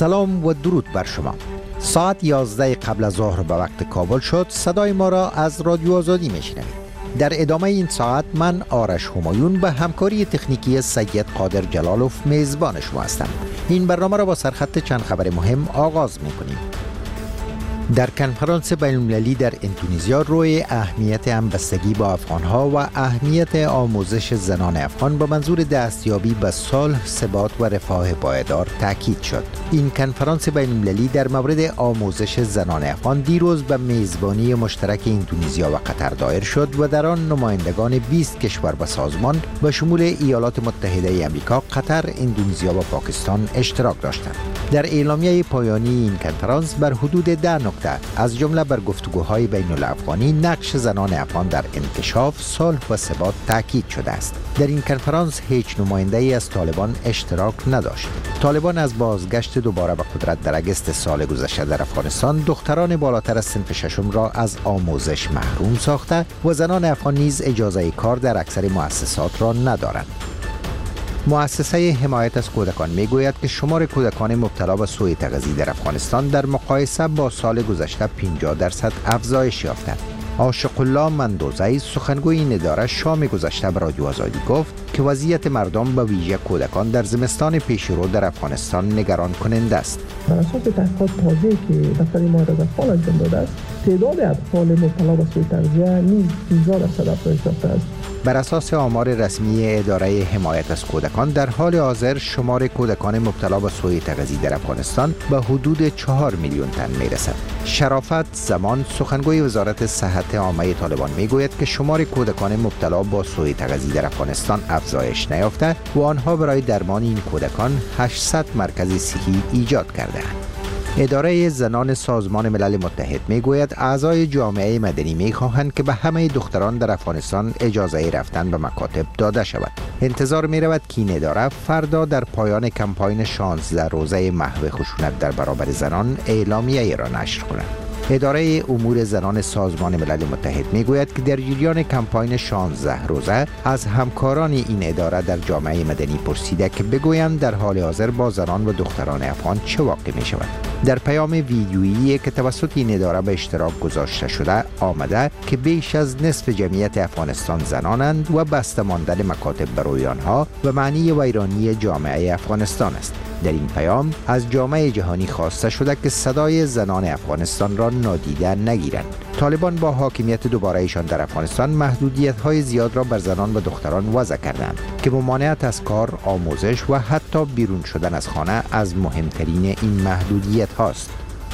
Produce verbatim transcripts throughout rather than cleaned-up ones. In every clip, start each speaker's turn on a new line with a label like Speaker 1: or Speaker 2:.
Speaker 1: سلام و درود بر شما. ساعت یازده قبل از ظهر به وقت کابل شد. صدای ما را از رادیو آزادی میشنوید. در ادامه این ساعت من آرش همایون به همکاری تکنیکی سید قادر جلالوف میزبان شما هستم. این برنامه را با سرخط چند خبر مهم آغاز میکنیم. در کنفرانس بین‌المللی در اندونزیا روی اهمیت همبستگی با افغانها و اهمیت آموزش زنان افغان به منظور دستیابی به صلح، ثبات و رفاه پایدار تاکید شد. این کنفرانس بین‌المللی در مورد آموزش زنان افغان دیروز به میزبانی مشترک اندونزیا و قطر دایر شد و در آن نمایندگان بیست کشور و سازمان به شمول ایالات متحده آمریکا، قطر، اندونزیا و پاکستان اشتراک داشتند. در اعلامیه پایانی این کنفرانس بر حدود ده نکته از جمله بر گفتگوهای بین الافغانی نقش زنان افغان در انکشاف، صلح و ثبات تاکید شده است. در این کنفرانس هیچ نماینده‌ای از طالبان اشتراک نداشت. طالبان از بازگشت دوباره به قدرت در اگست سال گذشته در افغانستان دختران بالاتر از صنف ششم را از آموزش محروم ساخته و زنان افغان نیز اجازه کار در اکثر مؤسسات را ندارند. مؤسسه حمایت از کودکان میگوید که شمار کودکان مبتلا به سوء تغذیه در افغانستان در مقایسه با سال گذشته پنجاه درصد افزایش یافته. عاشق الله مندوزی سخنگوی این اداره شام گذشته به رادیو آزادی گفت که وضعیت مردم به ویژه کودکان در زمستان پیشرو در افغانستان نگران کننده است.
Speaker 2: بر اساس تحقیقات تازه‌ای که دفتر مهاجرت افغان انجام داده است، تعداد اطفال مبتلا به سوء تغذیه نیز پانزده درصد افزایش یافته است.
Speaker 1: بر اساس آمار رسمی اداره حمایت از کودکان در حال حاضر شمار کودکان مبتلا به سوء تغذیه در افغانستان به حدود چهار میلیون تن میرسد. شرافت زمان سخنگوی وزارت صحت عامه طالبان میگوید که شمار کودکان مبتلا به سوء تغذیه در افغانستان افزایش نیافته و آنها برای درمان این کودکان هشتصد مرکز صحی ایجاد کرده‌اند. اداره زنان سازمان ملل متحد میگوید اعضای جامعه مدنی میخواهند که به همه دختران در افغانستان اجازه رفتن به مکاتب داده شود. انتظار میرود که این اداره فردا در پایان کمپاین شانزده روزه محو خشونت در برابر زنان اعلامیه را نشر کند. اداره امور زنان سازمان ملل متحد میگوید که در جریان کمپاین شانزده روزه از همکاران این اداره در جامعه مدنی پرسیده که بگویند در حال حاضر با زنان و دختران افغان چه واقع می شود. در پیام ویدیویی که توسط این اداره به اشتراک گذاشته شده آمده که بیش از نصف جمعیت افغانستان زنانند و بسته ماندن مکاتب برای آنها و معنی ویرانی جامعه افغانستان است. در این پیام از جامعه جهانی خواسته شده که صدای زنان افغانستان را نادیده نگیرند. طالبان با حاکمیت دوباره ایشان در افغانستان محدودیت‌های زیاد را بر زنان و دختران وضع کردند که ممانعت از کار، آموزش و حتی بیرون شدن از خانه از مهمترین این محدودیت هاست.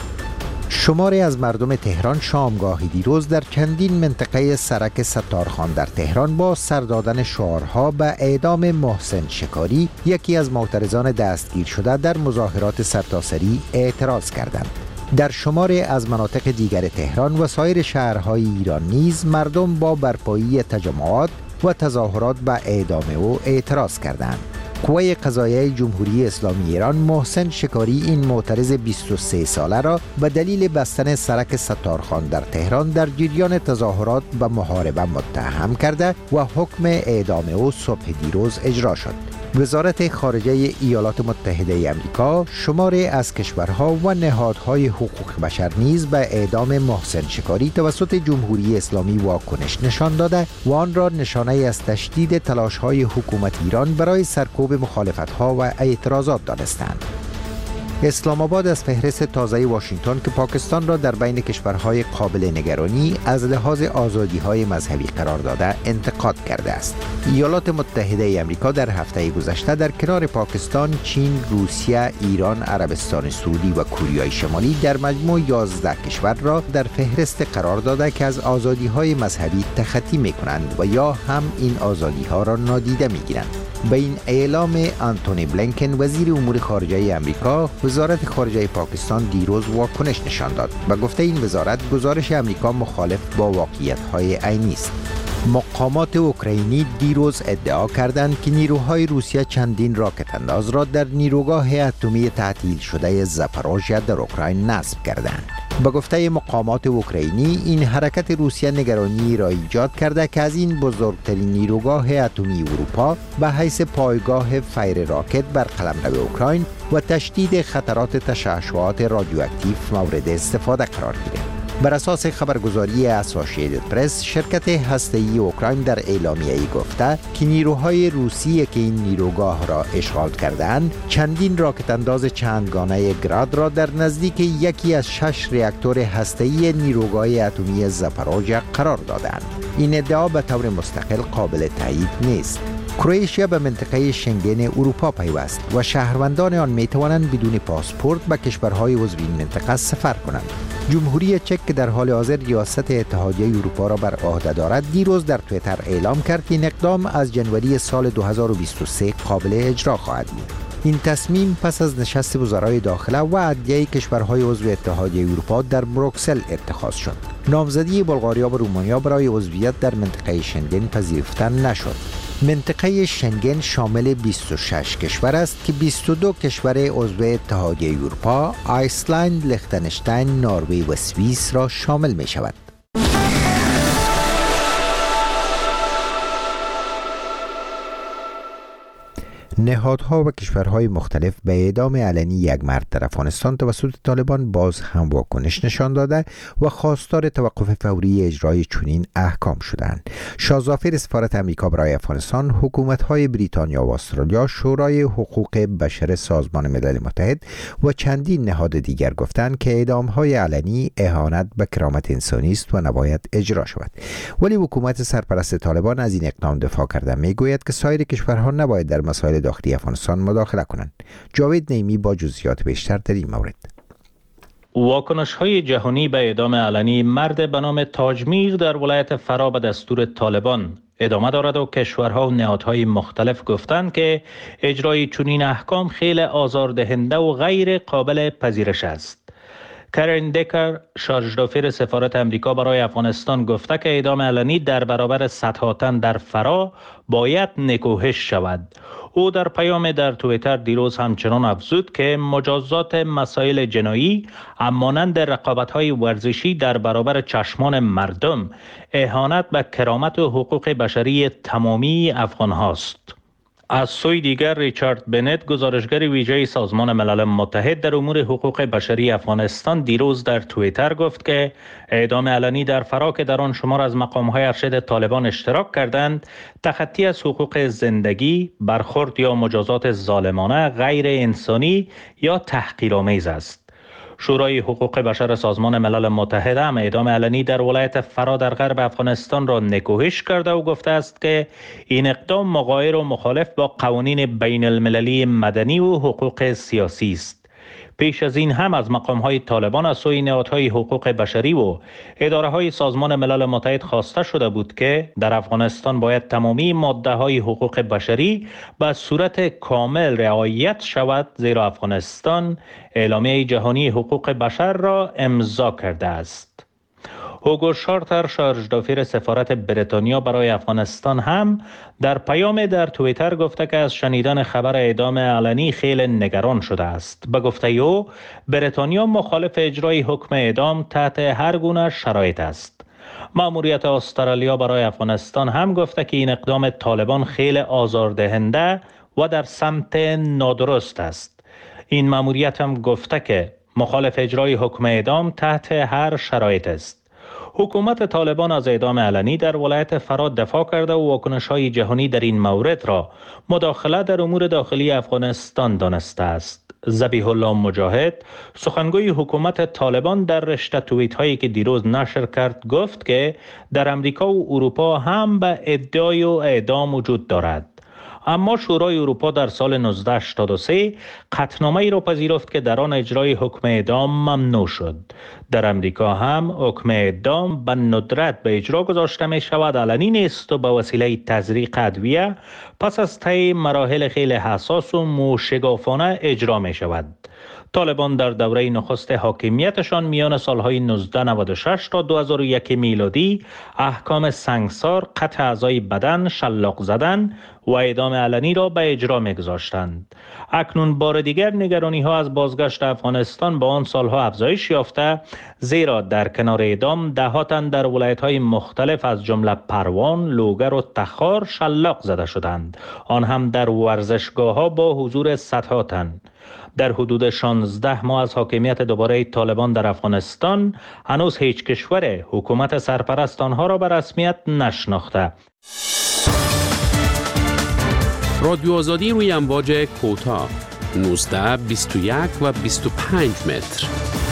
Speaker 1: شماری از مردم تهران شامگاه دیروز در چندین منطقه سرک ستارخان در تهران با سر دادن شعارها به اعدام محسن شکاری، یکی از معترضان دستگیر شده در مظاهرات سرتاسری، اعتراض کردند. در شماری از مناطق دیگر تهران و سایر شهرهای ایران نیز مردم با برپایی تجمعات و تظاهرات به اعدام او اعتراض کردند. قوه قضاییه جمهوری اسلامی ایران محسن شکاری این معترض بیست و سه ساله را به دلیل بستن سرک ستارخان در تهران در جریان تظاهرات به محاربه متهم کرده و حکم اعدام او صبح دیروز اجرا شد. وزارت خارجه ایالات متحده آمریکا شماری از کشورها و نهادهای حقوق بشر نیز به اعدام محسن شکاری توسط جمهوری اسلامی واکنش نشان داده و آن را نشانه از تشدید تلاش‌های حکومت ایران برای سرکوب مخالفت‌ها و اعتراضات دانستند. اسلام آباد از فهرست تازه واشنگتن که پاکستان را در بین کشورهای قابل نگرانی از لحاظ آزادی‌های مذهبی قرار داده انتقاد کرده است. ایالات متحده آمریکا در هفته گذشته در کنار پاکستان، چین، روسیه، ایران، عربستان سعودی و کره شمالی در مجموع یازده کشور را در فهرست قرار داده که از آزادی‌های مذهبی تخطی می‌کنند و یا هم این آزادی‌ها را نادیده می‌گیرند. به این اعلام آنتونی بلینکن وزیر امور خارجه آمریکا، وزارت خارجه پاکستان دیروز واکنش نشان داد و گفته این وزارت گزارش آمریکا مخالف با واقعیت‌های عینی است. مقامات اوکراینی دیروز ادعا کردند که نیروهای روسیه چندین راکت انداز را در نیروگاه اتمی تعطیل شده زاپاروژیا در اوکراین نصب کردند. به گفته مقامات اوکراینی، این حرکت روسیه نگرانی را ایجاد کرده که از این بزرگترین نیروگاه اتمی اروپا به حیث پایگاه فیر راکت بر قلمرو اوکراین و تشدید خطرات تشعشعات رادیواکتیو مورد استفاده قرار گیرد. بر اساس خبرگزاری اسوسییتد پرس، شرکت هسته‌ای اوکراین در اعلامیه‌ای گفته که نیروهای روسیه که این نیروگاه را اشغال کردند، چندین راکت انداز چندگانه گراد را در نزدیک یکی از شش راکتور هسته‌ای نیروگاه اتمی زاپاروژیا قرار دادند. این ادعا به طور مستقل قابل تایید نیست. کرواتیا به منطقه شنگن اروپا پیوست و شهروندان آن می توانند بدون پاسپورت به کشورهای عضو این منطقه سفر کنند. جمهوری چک که در حال حاضر ریاست اتحادیه اروپا را بر عهده دارد، دیروز در توییتر اعلام کرد که این اقدام از جنوری سال دو هزار و بیست و سه قابل اجرا خواهد بود. این تصمیم پس از نشست وزرای داخله و عدلیه کشورهای عضو اتحادیه اروپا در بروکسل اتخاذ شد. نامزدی بلغاریا و رومانیا برای عضویت در منطقه شنگن پذیرفته نشد. منطقه شنگن شامل بیست و شش کشور است که بیست و دو کشور عضو اتحادیه اروپا، آیسلند، لختنشتین، نروژ و سوئیس را شامل می شود. نهادها و کشورهای مختلف به اعدام علنی یک مرد در افغانستان توسط طالبان باز هم واکنش نشان داده و خواستار توقف فوری اجرای چنین احکام شدند. شاهزافر سفارت امریکا برای افغانستان، حکومت‌های بریتانیا و استرالیا، شورای حقوق بشر سازمان ملل متحد و چندین نهاد دیگر گفتند که اعدام‌های علنی اهانت به کرامت انسانی است و نباید اجرا شود. ولی حکومت سرپرست طالبان از این اقدام دفاع کرده میگوید که سایر کشورها نباید در مسائل داخلی افغانستان مداخله کنند. جاوید نیمی با جزئیات بیشتر در این مورد.
Speaker 3: واکنش‌های جهانی به اعدام علنی مرد به نام تاجمیر در ولایت فرا به دستور طالبان ادامه دارد و کشورها و نهادهای مختلف گفتند که اجرای چنین احکام خیلی آزاردهنده و غیر قابل پذیرش است. کرین دکر، شارژدافر سفارت امریکا برای افغانستان، گفته که اعدام علنی در برابر صدها تن در فرا باید نکوهش شود. او در پیام در توییتر دیروز همچنان افزود که مجازات مسائل جنایی همانند رقابت‌های ورزشی در برابر چشمان مردم اهانت به کرامت و حقوق بشری تمامی افغان هاست. از سوی دیگر ریچارد بنت، گزارشگر ویژه سازمان ملل متحد در امور حقوق بشری افغانستان، دیروز در توییتر گفت که اعدام علنی در فرا که در آن شمار از مقام‌های ارشد طالبان اشتراک کردند، تخطی از حقوق زندگی، برخورد یا مجازات ظالمانه، غیر انسانی یا تحقیرآمیز است. شورای حقوق بشر سازمان ملل متحد هم اعدام علنی در ولایت فرا در غرب افغانستان را نکوهش کرده و گفته است که این اقدام مغایر و مخالف با قوانین بین المللی مدنی و حقوق سیاسی است. پیش از این هم از مقام‌های طالبان از سوی نهادهای حقوق بشری و اداره‌های سازمان ملل متحد خواسته شده بود که در افغانستان باید تمامی ماده‌های حقوق بشری به صورت کامل رعایت شود، زیرا افغانستان اعلامیه جهانی حقوق بشر را امضا کرده است. هوگو شارتر، شارژدافر سفارت بریتانیا برای افغانستان، هم در پیام در توییتر گفته که از شنیدن خبر اعدام علنی خیلی نگران شده است. به گفته او، بریتانیا مخالف اجرای حکم اعدام تحت هر گونه شرایط است. مأموریت استرالیا برای افغانستان هم گفته که این اقدام طالبان خیلی آزاردهنده و در سمت نادرست است. این مأموریت هم گفته که مخالف اجرای حکم اعدام تحت هر شرایط است. حکومت طالبان از اعدام علنی در ولایت فرا دفاع کرده و واکنش‌های جهانی در این مورد را مداخله در امور داخلی افغانستان دانسته است. ذبیح الله مجاهد، سخنگوی حکومت طالبان، در رشته توییت هایی که دیروز نشر کرد گفت که در امریکا و اروپا هم به ادعای و اعدام وجود دارد. اما شورای اروپا در سال نوزده هشتاد و سه قطعنامه‌ای را پذیرفت که در آن اجرای حکم اعدام ممنوع شد. در امریکا هم حکم اعدام به ندرت به اجرا گذاشته می شود، علنی نیست و به وسیله تزریق ادویه پس از طی مراحل خیلی حساس و موشگافانه اجرا می شود. طالبان در دوره نخست حاکمیتشان میان سالهای نوزده نود و شش تا دو هزار و یک میلادی احکام سنگسار، قطع اعضای بدن، شلاق زدن و اعدام علنی را به اجرا می‌گذاشتند. اکنون بار دیگر نگرانی ها از بازگشت افغانستان با آن سالها افزایش یافته، زیرا در کنار اعدام ده تن در ولایت‌های مختلف از جمله پروان، لوگر و تخار شلاق زده شدند، آن هم در ورزشگاه‌ها با حضور صدها تن. در حدود شانزده ماه از حاکمیت دوباره طالبان در افغانستان هنوز هیچ کشور حکومت سرپرست آنها را به رسمیت نشناخته.
Speaker 4: رادیو آزادی روی امواج کوتاه نوزده، بیست و یک و بیست و پنج متر.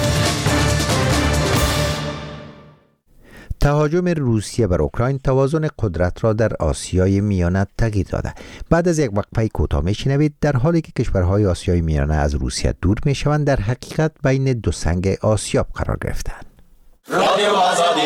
Speaker 1: تهاجم روسیه بر اوکراین توازن قدرت را در آسیای میانه تغییر داده. بعد از یک وقفه کوتاه میشنوید در حالی که کشورهای آسیای میانه از روسیه دور میشوند، در حقیقت بین دو سنگ آسیاب قرار گرفتند. رادیو آزادی.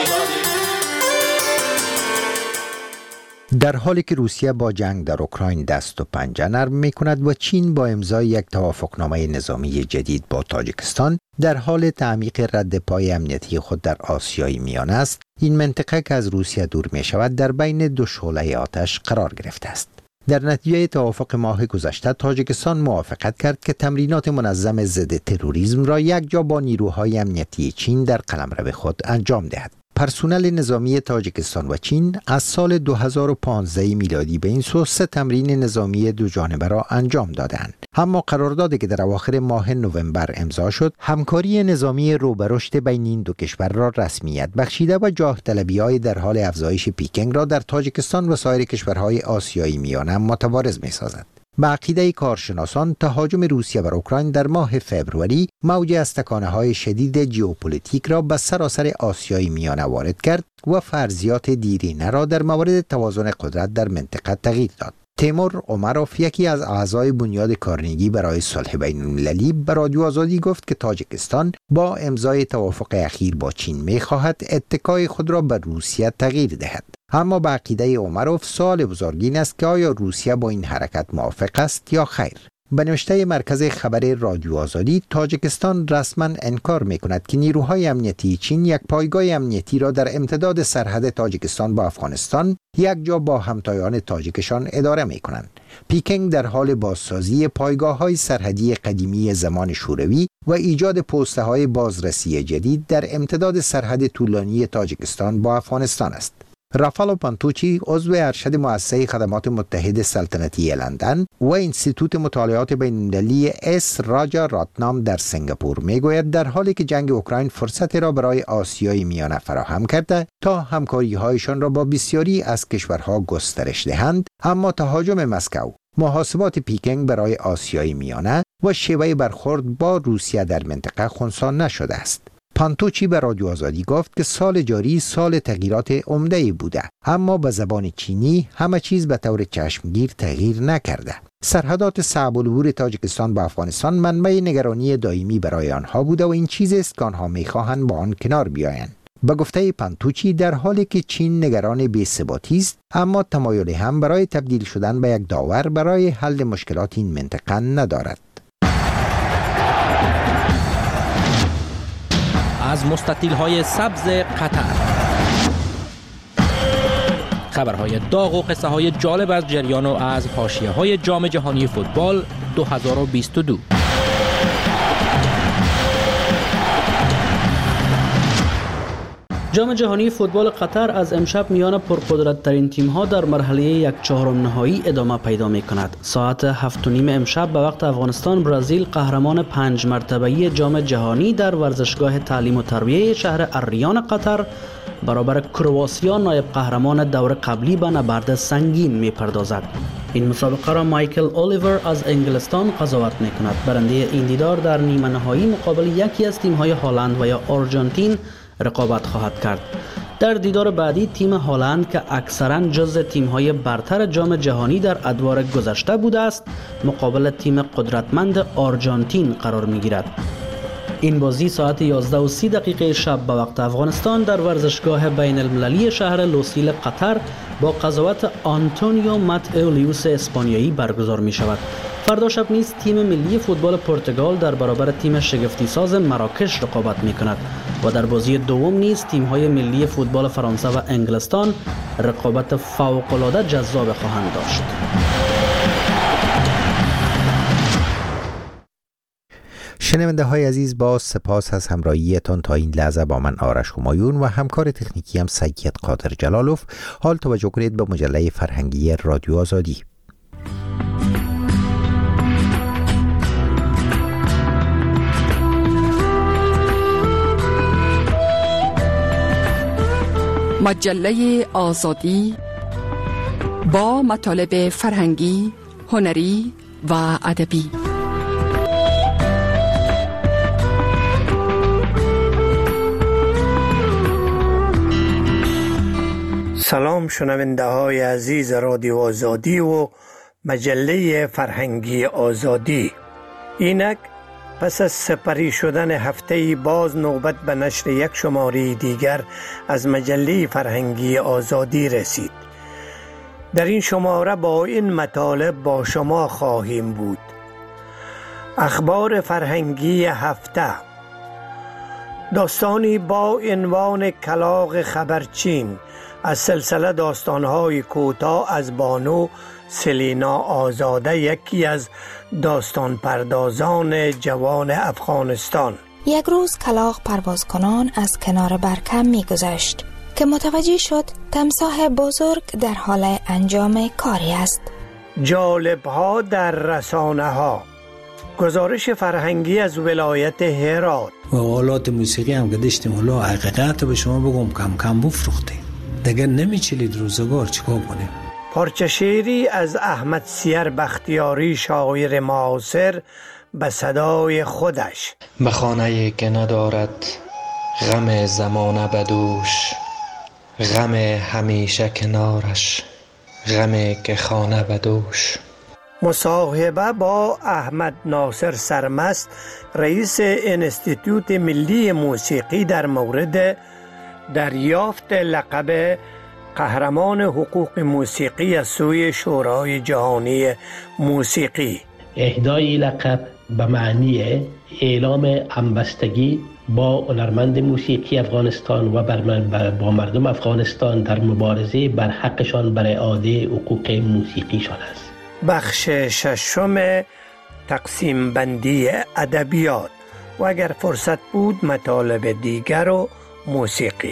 Speaker 1: در حالی که روسیه با جنگ در اوکراین دست و پنجه نرم می کند و چین با امضای یک توافقنامه نظامی جدید با تاجیکستان در حال تعمیق رد پای امنیتی خود در آسیای میانه است، این منطقه که از روسیه دور می شود در بین دو شعله آتش قرار گرفته است. در نتیجه توافق ماه گذشته تاجیکستان موافقت کرد که تمرینات منظم ضد تروریسم را یک جا با نیروهای امنیتی چین در قلمرو خود انجام دهد. پرسنل نظامی تاجیکستان و چین از سال دو هزار و پانزده میلادی به این سو سه تمرین نظامی دو جانبه را انجام دادند. اما قراردادی که در اواخر ماه نوامبر امضا شد، همکاری نظامی رو به رشد بین این دو کشور را رسمیت بخشیده و جاه طلبی‌های در حال افزایش پیکنگ را در تاجیکستان و سایر کشورهای آسیایی میانه متوارز می‌سازد. به عقیده کارشناسان، تهاجم روسیه بر اوکراین در ماه فوریه موج از تکانه‌های شدید ژئوپلیتیک را به سراسر آسیای میانه وارد کرد و فرضیات دیرینه را در مورد توازن قدرت در منطقه تغییر داد. تیمور عمروف، یکی از اعضای بنیاد کارنگی برای صلح بین المللی، به رادیو آزادی گفت که تاجیکستان با امضای توافق اخیر با چین می‌خواهد اتکای خود را به روسیه تغییر دهد. اما به عقیده عمروف سوال بزرگین است که آیا روسیه با این حرکت موافق است یا خیر. به نوشته مرکز خبر رادیو آزادی، تاجیکستان رسما انکار می‌کند که نیروهای امنیتی چین یک پایگاه امنیتی را در امتداد سرحد تاجیکستان با افغانستان یک جا با همتایان تاجیکشان اداره می‌کنند. پیکنگ در حال بازسازی پایگاه‌های سرحدی قدیمی زمان شوروی و ایجاد پست‌های بازرسی جدید در امتداد سرحد طولانی تاجیکستان با افغانستان است. رافالو پانتوچی، عضو ارشد مؤسسه خدمات متحد سلطنتی لندن و انستیتوت مطالعات بین‌المللی اس راجا راتنام در سنگاپور میگوید در حالی که جنگ اوکراین فرصت را برای آسیای میانه فراهم کرده تا همکاری‌هایشان را با بسیاری از کشورها گسترش دهند، اما تهاجم مسکو، محاسبات پیکنگ برای آسیای میانه و شیوه برخورد با روسیه در منطقه خنثی نشده است. پانتوچی به رادیو آزادی گفت که سال جاری سال تغییرات عمده‌ای بوده، اما به زبان چینی همه چیز به طور چشمگیر تغییر نکرده. سرحدات صعب العبور تاجیکستان با افغانستان منبع نگرانی دائمی برای آنها بوده و این چیزی است که آنها می‌خواهند با آن کنار بیایند. به گفته پانتوچی، در حالی که چین نگران بی‌ثباتی است، اما تمایلی هم برای تبدیل شدن به یک داور برای حل مشکلات این منطقه ندارد.
Speaker 5: از مستطیل‌های سبز قطر، خبرهای داغ و قصه های جالب از جریان و از حاشیه‌های جام جهانی فوتبال دو هزار و بیست و دو.
Speaker 6: جام جهانی فوتبال قطر از امشب میان پرقدرت‌ترین تیم‌ها در مرحله یک چهارم نهایی ادامه پیدا می‌کند. ساعت هفت و نیم امشب به وقت افغانستان، برزیل قهرمان پنج مرتبه‌ای جام جهانی در ورزشگاه تعلیم و تربیه شهر الریان قطر برابر کرواسیا نایب قهرمان دور قبلی به نبرد سنگین می‌پردازد. این مسابقه را مایکل الیور از انگلستان قضاوت می‌کند. برنده این دیدار در نیمه نهایی مقابل یکی از تیم‌های هلند و یا آرژانتین رقابت خواهد کرد. در دیدار بعدی تیم هلند که اکثراً جزو تیم‌های برتر جام جهانی در ادوار گذشته بوده است، مقابل تیم قدرتمند آرژانتین قرار می‌گیرد. این بازی ساعت یازده و سی دقیقه شب به وقت افغانستان در ورزشگاه بین المللی شهر لوسیل قطر با قضاوت آنتونیو ماتئولیوس اسپانیایی برگزار می شود. فردا شب نیز تیم ملی فوتبال پرتغال در برابر تیم شگفتی ساز مراکش رقابت می کند و در بازی دوم نیز تیم های ملی فوتبال فرانسه و انگلستان رقابت فوق العاده جذاب خواهند داشت.
Speaker 1: شنونده های عزیز، با سپاس از همراهیتان تا این لحظه با من آرش همایون و همکار تکنیکی هم سید قادر جلالوف. حال توجه کنید به مجله فرهنگی رادیو آزادی.
Speaker 7: مجله آزادی با مطالب فرهنگی، هنری و ادبی.
Speaker 8: سلام شنونده های عزیز رادیو آزادی و مجله فرهنگی آزادی. اینک پس از سپری شدن هفته باز نوبت به نشر یک شماره دیگر از مجله فرهنگی آزادی رسید. در این شماره با این مطالب با شما خواهیم بود: اخبار فرهنگی هفته، داستانی با عنوان کلاغ خبرچین از سلسله داستان‌های کوتاه از بانو سلینا آزاده، یکی از داستان پردازان جوان افغانستان.
Speaker 9: یک روز کلاغ پروازکنان از کنار برکم می گذشت که متوجه شد تمساح بزرگ در حال انجام کاری است.
Speaker 8: جالب‌ها در رسانه‌ها، گزارش فرهنگی از ولایت هرات.
Speaker 10: و آلات موسیقی هم که داشتیم، حالا حقیقت به شما بگم کم کم بفروختیم دیگه، نمیچلید روزگار، چیکار کنیم؟
Speaker 8: پارچه شعری از احمد سیر بختیاری، شاعر معاصر، به صدای خودش.
Speaker 11: به خانه‌ای که ندارد غم زمانه بدوش، غم همیشه کنارش، غمی که خانه بدوش.
Speaker 8: مصاحبه با احمد ناصر سرمست، رئیس انستیتوت ملی موسیقی، در مورد دریافت لقب قهرمان حقوق موسیقی از سوی شورای جهانی موسیقی.
Speaker 12: اهدای لقب به معنی اعلام همبستگی با هنرمند موسیقی افغانستان و با مردم افغانستان در مبارزه بر حقشان بر اعاده حقوق موسیقیشان است.
Speaker 8: بخش ششم، تقسیم بندی ادبیات و اگر فرصت بود مطالب دیگر و موسیقی.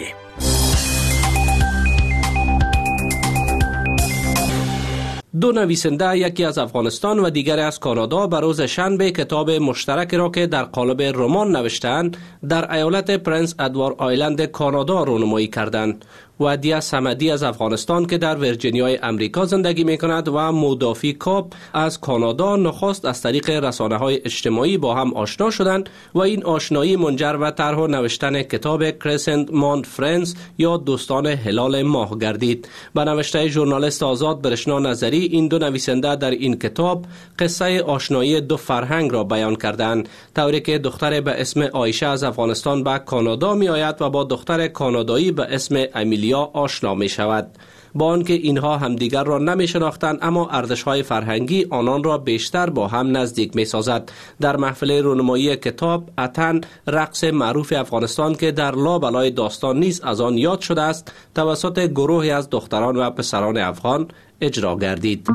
Speaker 5: دو نویسنده، یکی از افغانستان و دیگری از کانادا، به روز شنبه کتاب مشترک را که در قالب رمان نوشتند در ایالت پرنس ادوارد آیلند کانادا رونمایی کردند. ودیع صمدی از افغانستان که در ویرجینیای امریکا زندگی می کند و مودافی کاپ از کانادا نخست از طریق رسانه‌های اجتماعی با هم آشنا شدند و این آشنایی منجر به طرح و نوشتن کتاب کرسنت ماند فرندز یا دوستان هلال ماه گردید. به نوشته ژورنالیست آزاد برشنا نظری، این دو نویسنده در این کتاب قصه آشنایی دو فرهنگ را بیان کردند، طوری که دختر به اسم عایشه از افغانستان به کانادا می آید و با دختر کانادایی به اسم امیلیا آشنا می شود. با آنکه اینها همدیگر را نمی شناختند، اما ارزش‌های فرهنگی آنان را بیشتر با هم نزدیک می سازد. در محفل رونمایی کتاب اتن، رقص معروف افغانستان که در لابلای داستان نیز از آن یاد شده است، توسط گروهی از دختران و پسران افغان اجرا گردید.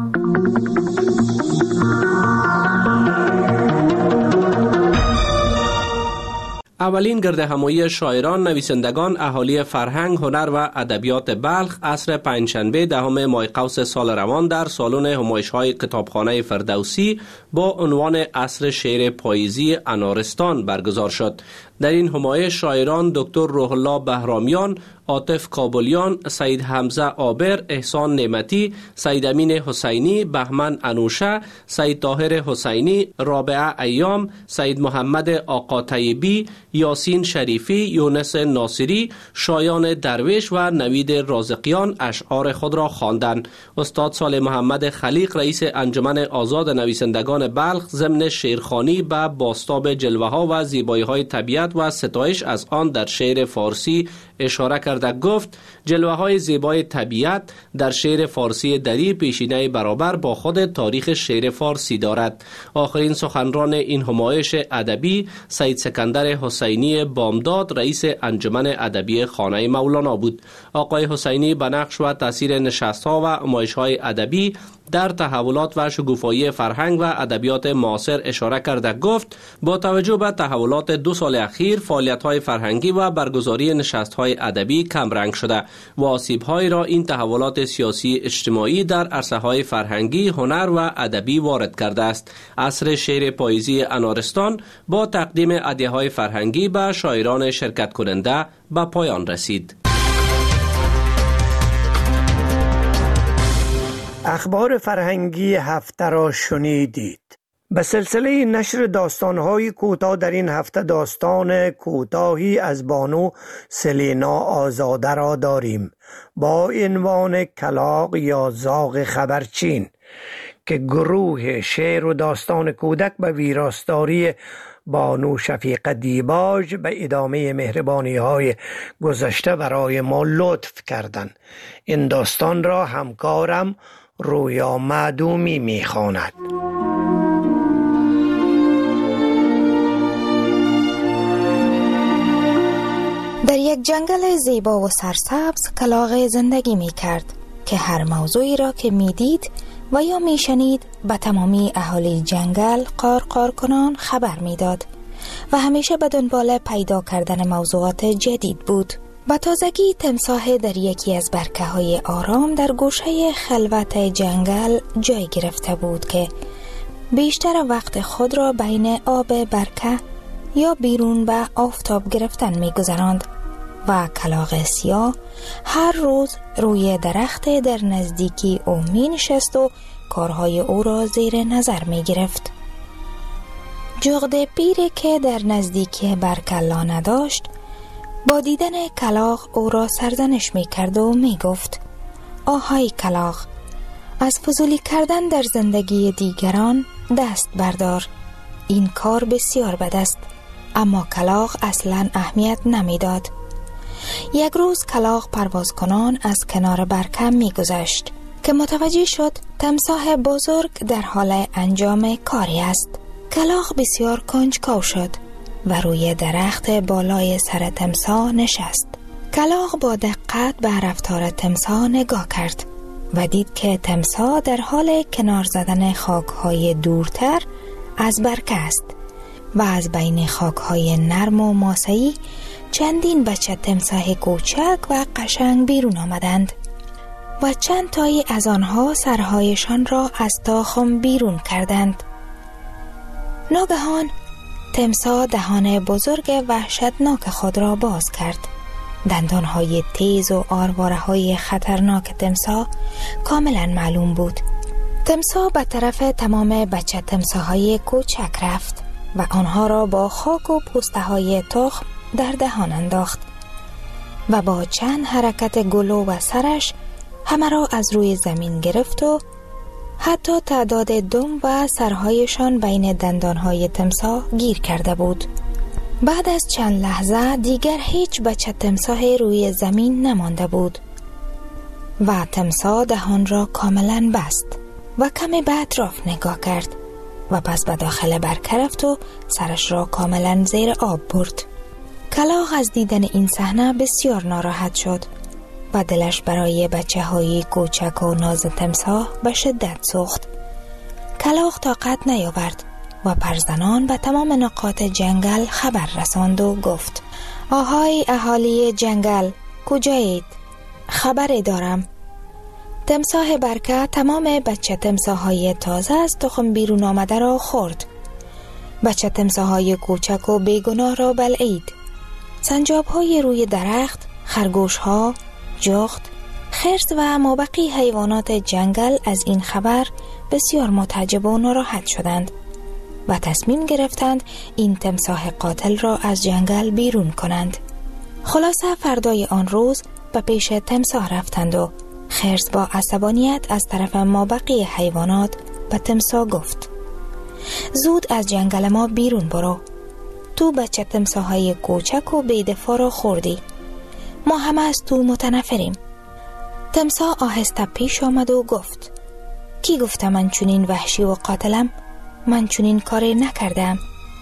Speaker 5: اولین گرد همایی شاعران، نویسندگان، اهالی فرهنگ، هنر و ادبیات بلخ عصر پنجشنبه دهم ماه قوس سال روان در سالن همایش‌های کتابخانه فردوسی با عنوان عصر شعر پاییزی انارستان برگزار شد. در این همایش شاعران دکتر روح الله بهرامیان، عاطف کابلیان، سید حمزه آبر، احسان نعمتی، سید امین حسینی، بهمن انوشه، سید طاهر حسینی، رابعه ایام، سید محمد آقا طیبی، یاسین شریفی، یونس ناصری، شایان درویش و نوید رازقیان اشعار خود را خواندند. استاد صالح محمد خلیق رئیس انجمن آزاد نویسندگان بلخ ضمن شعرخوانی به بازتاب جلوه ها و زیبایی های طبیعت و ستایش از آن در شعر فارسی اشاره کرده گفت جلوه های زیبای طبیعت در شعر فارسی دری پیشینه برابر با خود تاریخ شعر فارسی دارد. آخرین سخنران این همایش ادبی سید سکندر حسینی بامداد رئیس انجمن ادبی خانه مولانا بود. آقای حسینی به نقش و تاثیر نشست‌ها و همایش‌های ادبی در تحولات و شکوفایی فرهنگ و ادبیات معاصر اشاره کرده گفت با توجه به تحولات دو سال اخیر فعالیت‌های فرهنگی و برگزاری نشست‌های ادبی کم رنگ شده و آسیب‌هایی را این تحولات سیاسی اجتماعی در عرصه‌های فرهنگی، هنر و ادبی وارد کرده است. عصر شعر پاییزی انارستان با تقدیم هدیه‌های فرهنگی به شاعران شرکت کننده به پایان رسید.
Speaker 8: اخبار فرهنگی هفته را شنیدید. به سلسله نشر داستان‌های کوتاه در این هفته داستان کوتاهی از بانو سلینا آزاده را داریم با عنوان کلاغ یا زاغ خبرچین که گروه شعر و داستان کودک به ویراستاری بانو شفیقه دیباج به ادامه مهربانی‌های گذشته برای ما لطف کردند. این داستان را همکارم رویا معدومی می‌خواند.
Speaker 9: در یک جنگل زیبا و سرسبز کلاغ زندگی می کرد که هر موضوعی را که می دید و یا می شنید به تمامی اهالی جنگل قارقار کنان خبر می داد و همیشه به دنبال پیدا کردن موضوعات جدید بود. به تازگی تمساح در یکی از برکه های آرام در گوشه خلوت جنگل جای گرفته بود که بیشتر وقت خود را بین آب برکه یا بیرون به آفتاب گرفتن می گذراند و کلاغ سیاه هر روز روی درخت در نزدیکی او می نشست و کارهای او را زیر نظر می گرفت. جغد پیری که در نزدیکی برکه لانه داشت با دیدن کلاغ او را سرزنش می کرد و می گفت آهای کلاغ، از فضولی کردن در زندگی دیگران دست بردار. این کار بسیار بد است. اما کلاغ اصلاً اهمیت نمی داد. یک روز کلاغ پرواز کنان از کنار برکه می گذشت که متوجه شد تمساح بزرگ در حال انجام کاری است. کلاغ بسیار کنجکاو شد و روی درخت بالای سر تمساح نشست. کلاغ با دقت به رفتار تمساح نگاه کرد و دید که تمساح در حال کنار زدن خاک‌های دورتر از برکه است و از بین خاک‌های نرم و ماسه‌ای چندین بچه تمساح کوچک و قشنگ بیرون آمدند و چند تایی از آنها سرهایشان را از تاخم بیرون کردند. ناگهان تمساح دهان بزرگ وحشتناک خود را باز کرد. دندانهای تیز و آرواره‌های خطرناک تمساح کاملا معلوم بود. تمساح به طرف تمام بچه تمساح‌های کوچک رفت و آنها را با خاک و پوسته های تخم در دهان انداخت و با چند حرکت گلو و سرش همه را از روی زمین گرفت و حتی تعداد دم و سرهایشان بین دندانهای تمساح گیر کرده بود. بعد از چند لحظه دیگر هیچ بچه تمساح روی زمین نمانده بود و تمساح دهان را کاملا بست و کمی به اطراف نگاه کرد و پس به داخل برکه رفت و سرش را کاملا زیر آب برد. کلاغ از دیدن این صحنه بسیار ناراحت شد و دلش برای بچه های کوچک و ناز تمساح به شدت سوخت. کلاغ طاقت نیاورد و پرزنان به تمام نقاط جنگل خبر رساند و گفت آهای اهالی جنگل، کجایید؟ خبری دارم. تمساح برکه تمام بچه تمساح‌های تازه از تخم بیرون آمده را خورد. بچه تمساح‌های کوچک و بیگناه را بلعید. سنجاب‌های روی درخت خرگوش ها، جغد، خرس و مابقی حیوانات جنگل از این خبر بسیار متعجب و ناراحت شدند و تصمیم گرفتند این تمساح قاتل را از جنگل بیرون کنند. خلاصه فردای آن روز به پیش تمساح رفتند و خرس با عصبانیت از طرف مابقی حیوانات به تمساح گفت: زود از جنگل ما بیرون برو. تو بچه تمساح‌های کوچک و بی‌دفاع را خوردی. ما همه از تو متنفریم. تمساح آهسته پیش آمد و گفت: کی گفته من چنین وحشی و قاتلم؟ من چنین کاری نکردم.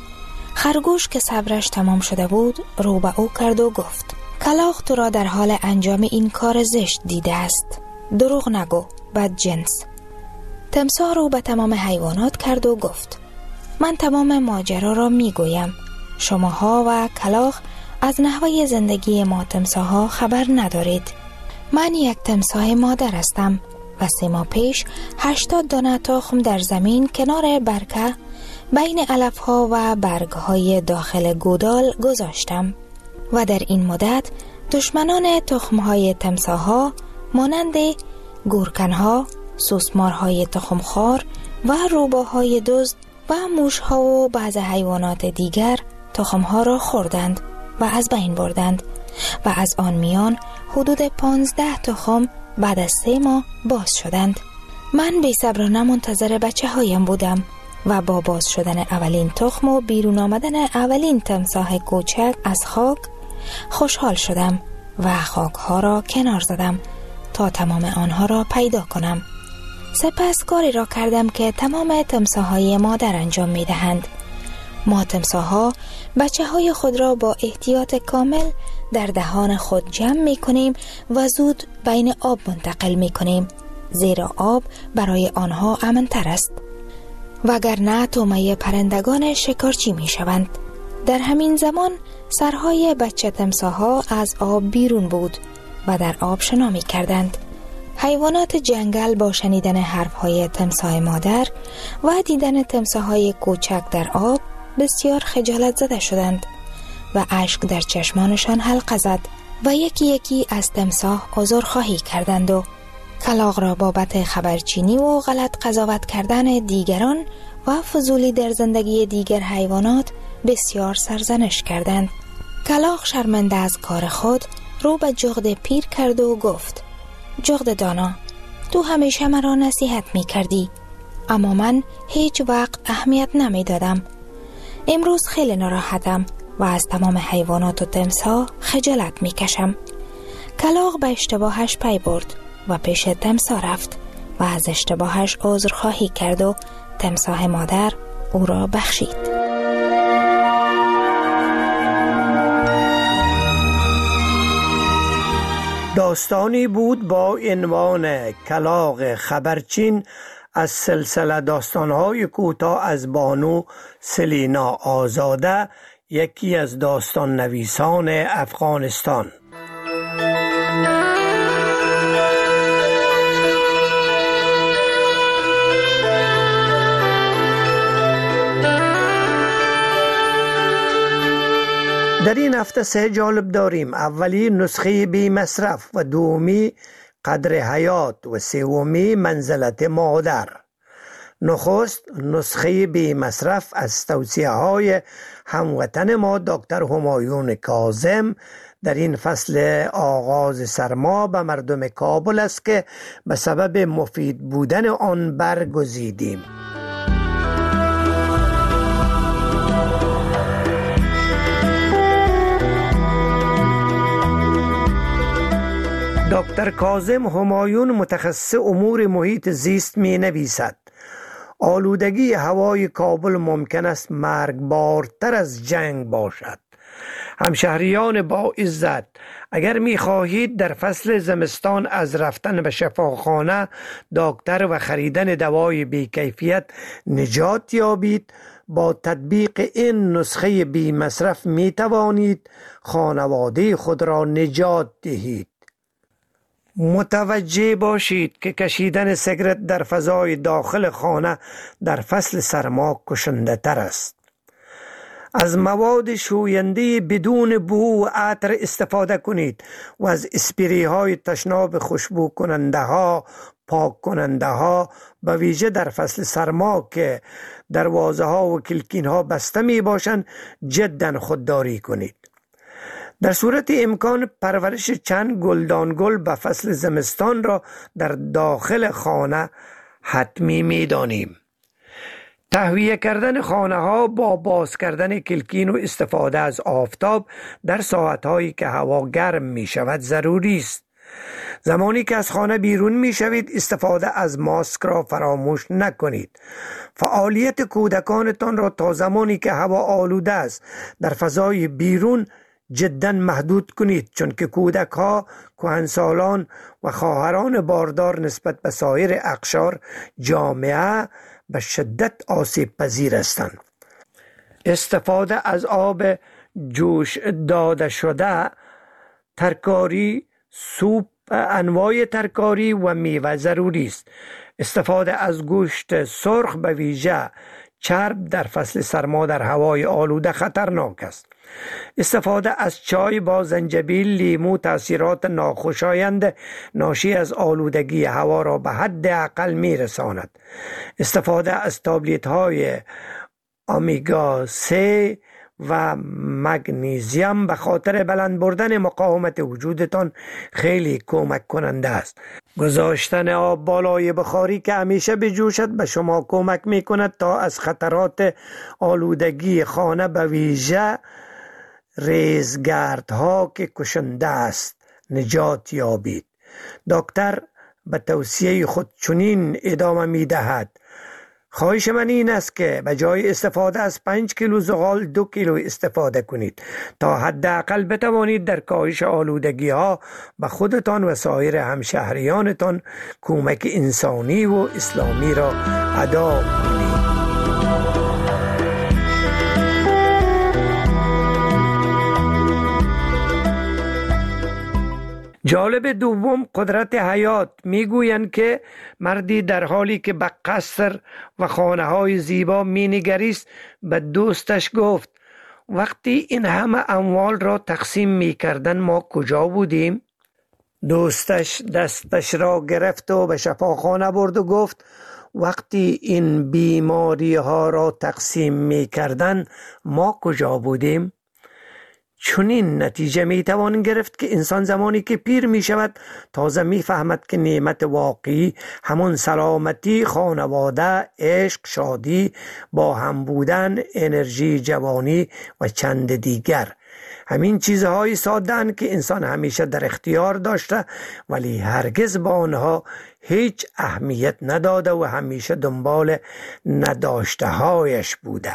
Speaker 9: خرگوش که صبرش تمام شده بود رو به او کرد و گفت: کلاغ تو را در حال انجام این کار زشت دیده است. دروغ نگو، بد جنس. تمساح رو به تمام حیوانات کرد و گفت: من تمام ماجرا را می گویم. شماها و کلاغ از نحوه زندگی ما تمساح‌ها خبر ندارید. من یک تمساح مادر هستم و سه ماه پیش هشتاد دانه تخم در زمین کنار برکه بین علفها و برگهای داخل گودال گذاشتم و در این مدت دشمنان تخمهای تمساح‌ها مانند گورکنها، سوسمارهای تخمخوار و روباهای دزد و موشها و بعض حیوانات دیگر تخمها را خوردند و از بین بردند و از آن میان حدود پانزده تخم بعد از سه ماه باز شدند. من بی صبرانه منتظر بچه هایم بودم و با باز شدن اولین تخم و بیرون آمدن اولین تمساح کوچک از خاک خوشحال شدم و خاک ها را کنار زدم تا تمام آنها را پیدا کنم. سپس کاری را کردم که تمام تمساح‌های مادر انجام می دهند. ما تمساح‌ها بچه های خود را با احتیاط کامل در دهان خود جمع می کنیم و زود بین آب منتقل می کنیم، زیرا آب برای آنها امن تر است. وگرنه طعمه پرندگان شکارچی می شوند. در همین زمان سرهای بچه تمساح‌ها از آب بیرون بود و در آب شنا می کردند. حیوانات جنگل با شنیدن حرفهای تمساح مادر و دیدن تمساح‌های کوچک در آب بسیار خجالت زده شدند و اشک در چشمانشان حلقه زد و یکی یکی از تمساح عذرخواهی کردند و کلاغ را بابت خبرچینی و غلط قضاوت کردن دیگران و فضولی در زندگی دیگر حیوانات بسیار سرزنش کردند. کلاغ شرمنده از کار خود رو به جغد پیر کرد و گفت: جغد دانا، تو همیشه مرا نصیحت می کردی، اما من هیچ وقت اهمیت نمی دادم. امروز خیلی ناراحتم و از تمام حیوانات و تمساح خجالت می کشم. کلاغ به اشتباهش پی برد و پیش تمساح رفت و از اشتباهش عذرخواهی کرد و تمساح مادر او را بخشید.
Speaker 8: داستانی بود با عنوان کلاغ خبرچین از سلسله داستان‌های کوتاه از بانو سلینا آزاده، یکی از داستان نویسان افغانستان. در این هفته سه جالب داریم. اولی نسخه بی مصرف و دومی قدر حیات و سومی منزلت مادر. نخست نسخه بی مصرف از توصیه های هموطن ما دکتر همایون کاظم در این فصل آغاز سرما به مردم کابل است که به سبب مفید بودن آن برگزیدیم. دکتر کاظم همایون متخصص امور محیط زیست می نویسد: آلودگی هوای کابل ممکن است مرگبارتر از جنگ باشد. همشهریان با عزت، اگر می خواهید در فصل زمستان از رفتن به شفاخانه، دکتر و خریدن دوای بی‌کیفیت نجات یابید، با تطبیق این نسخه بی مصرف می توانید خانواده خود را نجات دهید. متوجه باشید که کشیدن سیگرت در فضای داخل خانه در فصل سرما کشنده تر است. از مواد شوینده بدون بو و عطر استفاده کنید و از اسپری های تشناب خوشبو کننده ها، پاک کننده ها، به ویژه در فصل سرما که دروازه ها و کلکین ها بسته می باشند جدا خودداری کنید. در صورت امکان پرورش چند گلدان گل به فصل زمستان را در داخل خانه حتمی می دانیم. تهویه کردن خانه ها با باز کردن کلکین و استفاده از آفتاب در ساعت هایی که هوا گرم می شود ضروری است. زمانی که از خانه بیرون می شوید استفاده از ماسک را فراموش نکنید. فعالیت کودکانتان را تا زمانی که هوا آلوده است در فضای بیرون جدا محدود کنید، چون که کودک ها، کهنسالان و خواهران باردار نسبت به سایر اقشار جامعه به شدت آسیب پذیر هستند. استفاده از آب جوش داده شده، ترکاری، سوپ، انواع ترکاری و میوه ضروری است. استفاده از گوشت سرخ به ویژه چرب در فصل سرما در هوای آلوده خطرناک است. استفاده از چای با زنجبیل، لیمو تاثیرات ناخوشایند ناشی از آلودگی هوا را به حد اقل می رساند. استفاده از تابلت های اومگا سه و مگنیزیم به خاطر بلند بردن مقاومت وجودتان خیلی کمک کننده است. گذاشتن آب بالای بخاری که همیشه بجوشد به شما کمک می کند تا از خطرات آلودگی خانه به ویژه ریزگردها که کشنده است نجات یابید. دکتر به توصیه خود چنین ادامه می دهد: خواهش من این است که به جای استفاده از پنج کیلو زغال دو کیلو استفاده کنید تا حداقل بتوانید در کاهش آلودگی ها به خودتان و سایر همشهریانتان کمک انسانی و اسلامی را ادا کنید. جالب دوم، قدرت حیات. میگویند که مردی در حالی که به قصر و خانه های زیبا می نگریست به دوستش گفت: وقتی این همه اموال را تقسیم می کردن ما کجا بودیم؟ دوستش دستش را گرفت و به شفاخانه برد و گفت: وقتی این بیماری ها را تقسیم می کردن ما کجا بودیم؟ چنین نتیجه می توان گرفت که انسان زمانی که پیر می شود تازه می فهمد که نعمت واقعی همون سلامتی، خانواده، عشق، شادی، با هم بودن، انرژی جوانی و چند دیگر. همین چیزهای ساده‌اند که انسان همیشه در اختیار داشته ولی هرگز با آنها هیچ اهمیت نداده و همیشه دنبال نداشته هایش بوده.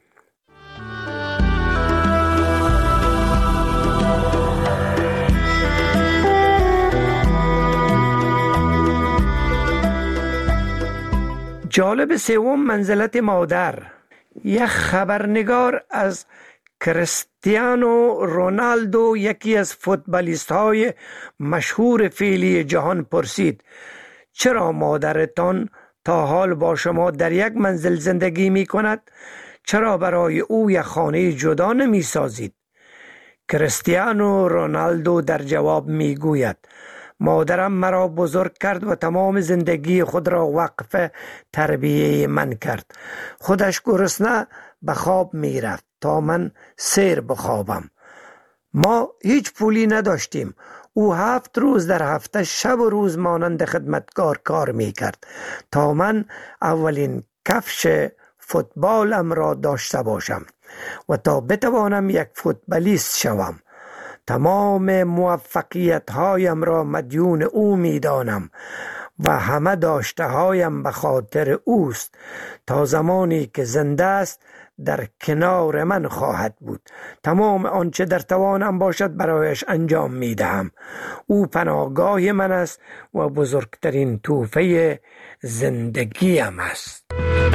Speaker 8: جالب سوم، منزلت مادر. یک خبرنگار از کریستیانو رونالدو، یکی از فوتبالیست های مشهور فعلی جهان، پرسید: چرا مادرتان تا حال با شما در یک منزل زندگی می کند؟ چرا برای او یک خانه جدا نمی سازید؟ کریستیانو رونالدو در جواب می گوید: مادرم مرا بزرگ کرد و تمام زندگی خود را وقف تربیه من کرد. خودش گرسنه به خواب می رفت تا من سیر بخوابم. ما هیچ پولی نداشتیم. او هفت روز در هفته شب و روز مانند خدمتکار کار می کرد تا من اولین کفش فوتبالم را داشته باشم و تا بتوانم یک فوتبالیست شوم. تمام موفقیت هایم را مدیون او می دانم و همه داشته هایم به خاطر اوست. تا زمانی که زنده است در کنار من خواهد بود. تمام آنچه در توانم باشد برایش انجام می دهم. او پناهگاه من است و بزرگترین تحفه زندگیم است.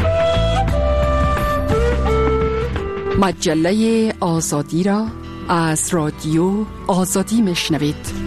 Speaker 7: مجله آزادی را از رادیو آزادی میشنوید.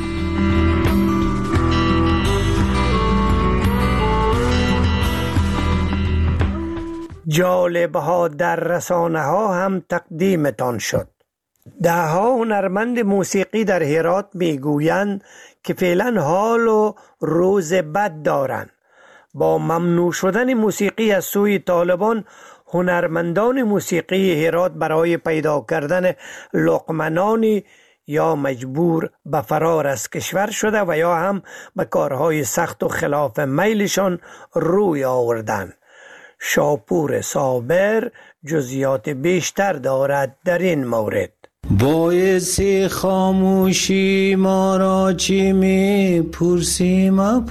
Speaker 8: جالب ها در رسانه ها هم تقدیمتان شد. ده ها هنرمند موسیقی در هرات می گویند که فعلا حال و روز بد دارند. با ممنوع شدن موسیقی از سوی طالبان، هنرمندان موسیقی هرات برای پیدا کردن لقمه‌نانی یا مجبور به فرار از کشور شده و یا هم به کارهای سخت و خلاف میلشان روی آوردند. شاپور صابر جزئیات بیشتر دارد در این مورد.
Speaker 10: باعث خاموشی ما را چی می پرسی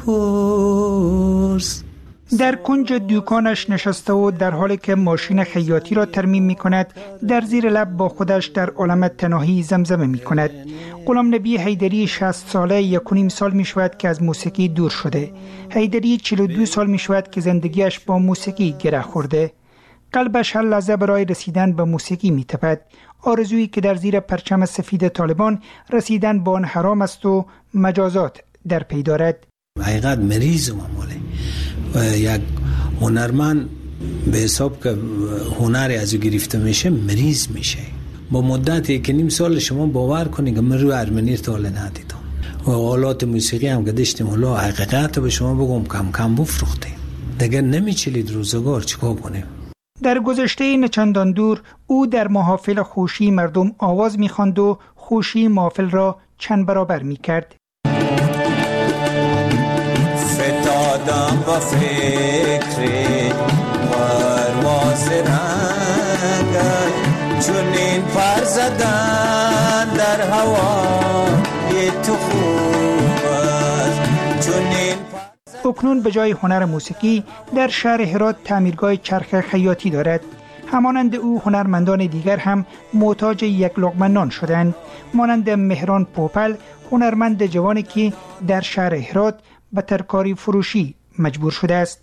Speaker 10: مپرس.
Speaker 13: در کنج دوکانش نشسته و در حالی که ماشین خیاطی را ترمیم می کند، در زیر لب با خودش در عالم تنهایی زمزمه می کند. غلام نبی حیدری شصت ساله یک و نیم سال می شود که از موسیقی دور شده. حیدری چهل و دو سال می شود که زندگیش با موسیقی گره خورده. قلبش هر لحظه برای رسیدن به موسیقی می تپد. آرزویی که در زیر پرچم سفید طالبان رسیدن با آن حرام است و مجازات در پی دارد.
Speaker 10: حقیقت مریض مماله و یک هنرمند به حساب که هنری از او گرفته میشه مریض میشه. با مدت یک نیم سال شما باور کنید که من روی ارمنیر تاله ندیدم و آلات موسیقی هم که داشتیم حالا حقیقت به شما بگم کم کم بفروختیم دیگه نمیچلید روزگار چیکار کنیم.
Speaker 13: در گذشته نچندان دور او در محافل خوشی مردم آواز می‌خواند و خوشی محافل را چند برابر می‌کرد.
Speaker 14: فتادم با فکر پرواز رنگای چونین پر زدن در هوا تو خوب است چونین.
Speaker 13: اکنون به جای هنر موسیقی در شهر هرات تعمیرگاه چرخ خیاطی دارد. همانند او هنرمندان دیگر هم محتاج یک لقمه نان شدند، مانند مهران پوپل، هنرمند جوانی که در شهر هرات به ترکاری فروشی مجبور شده است.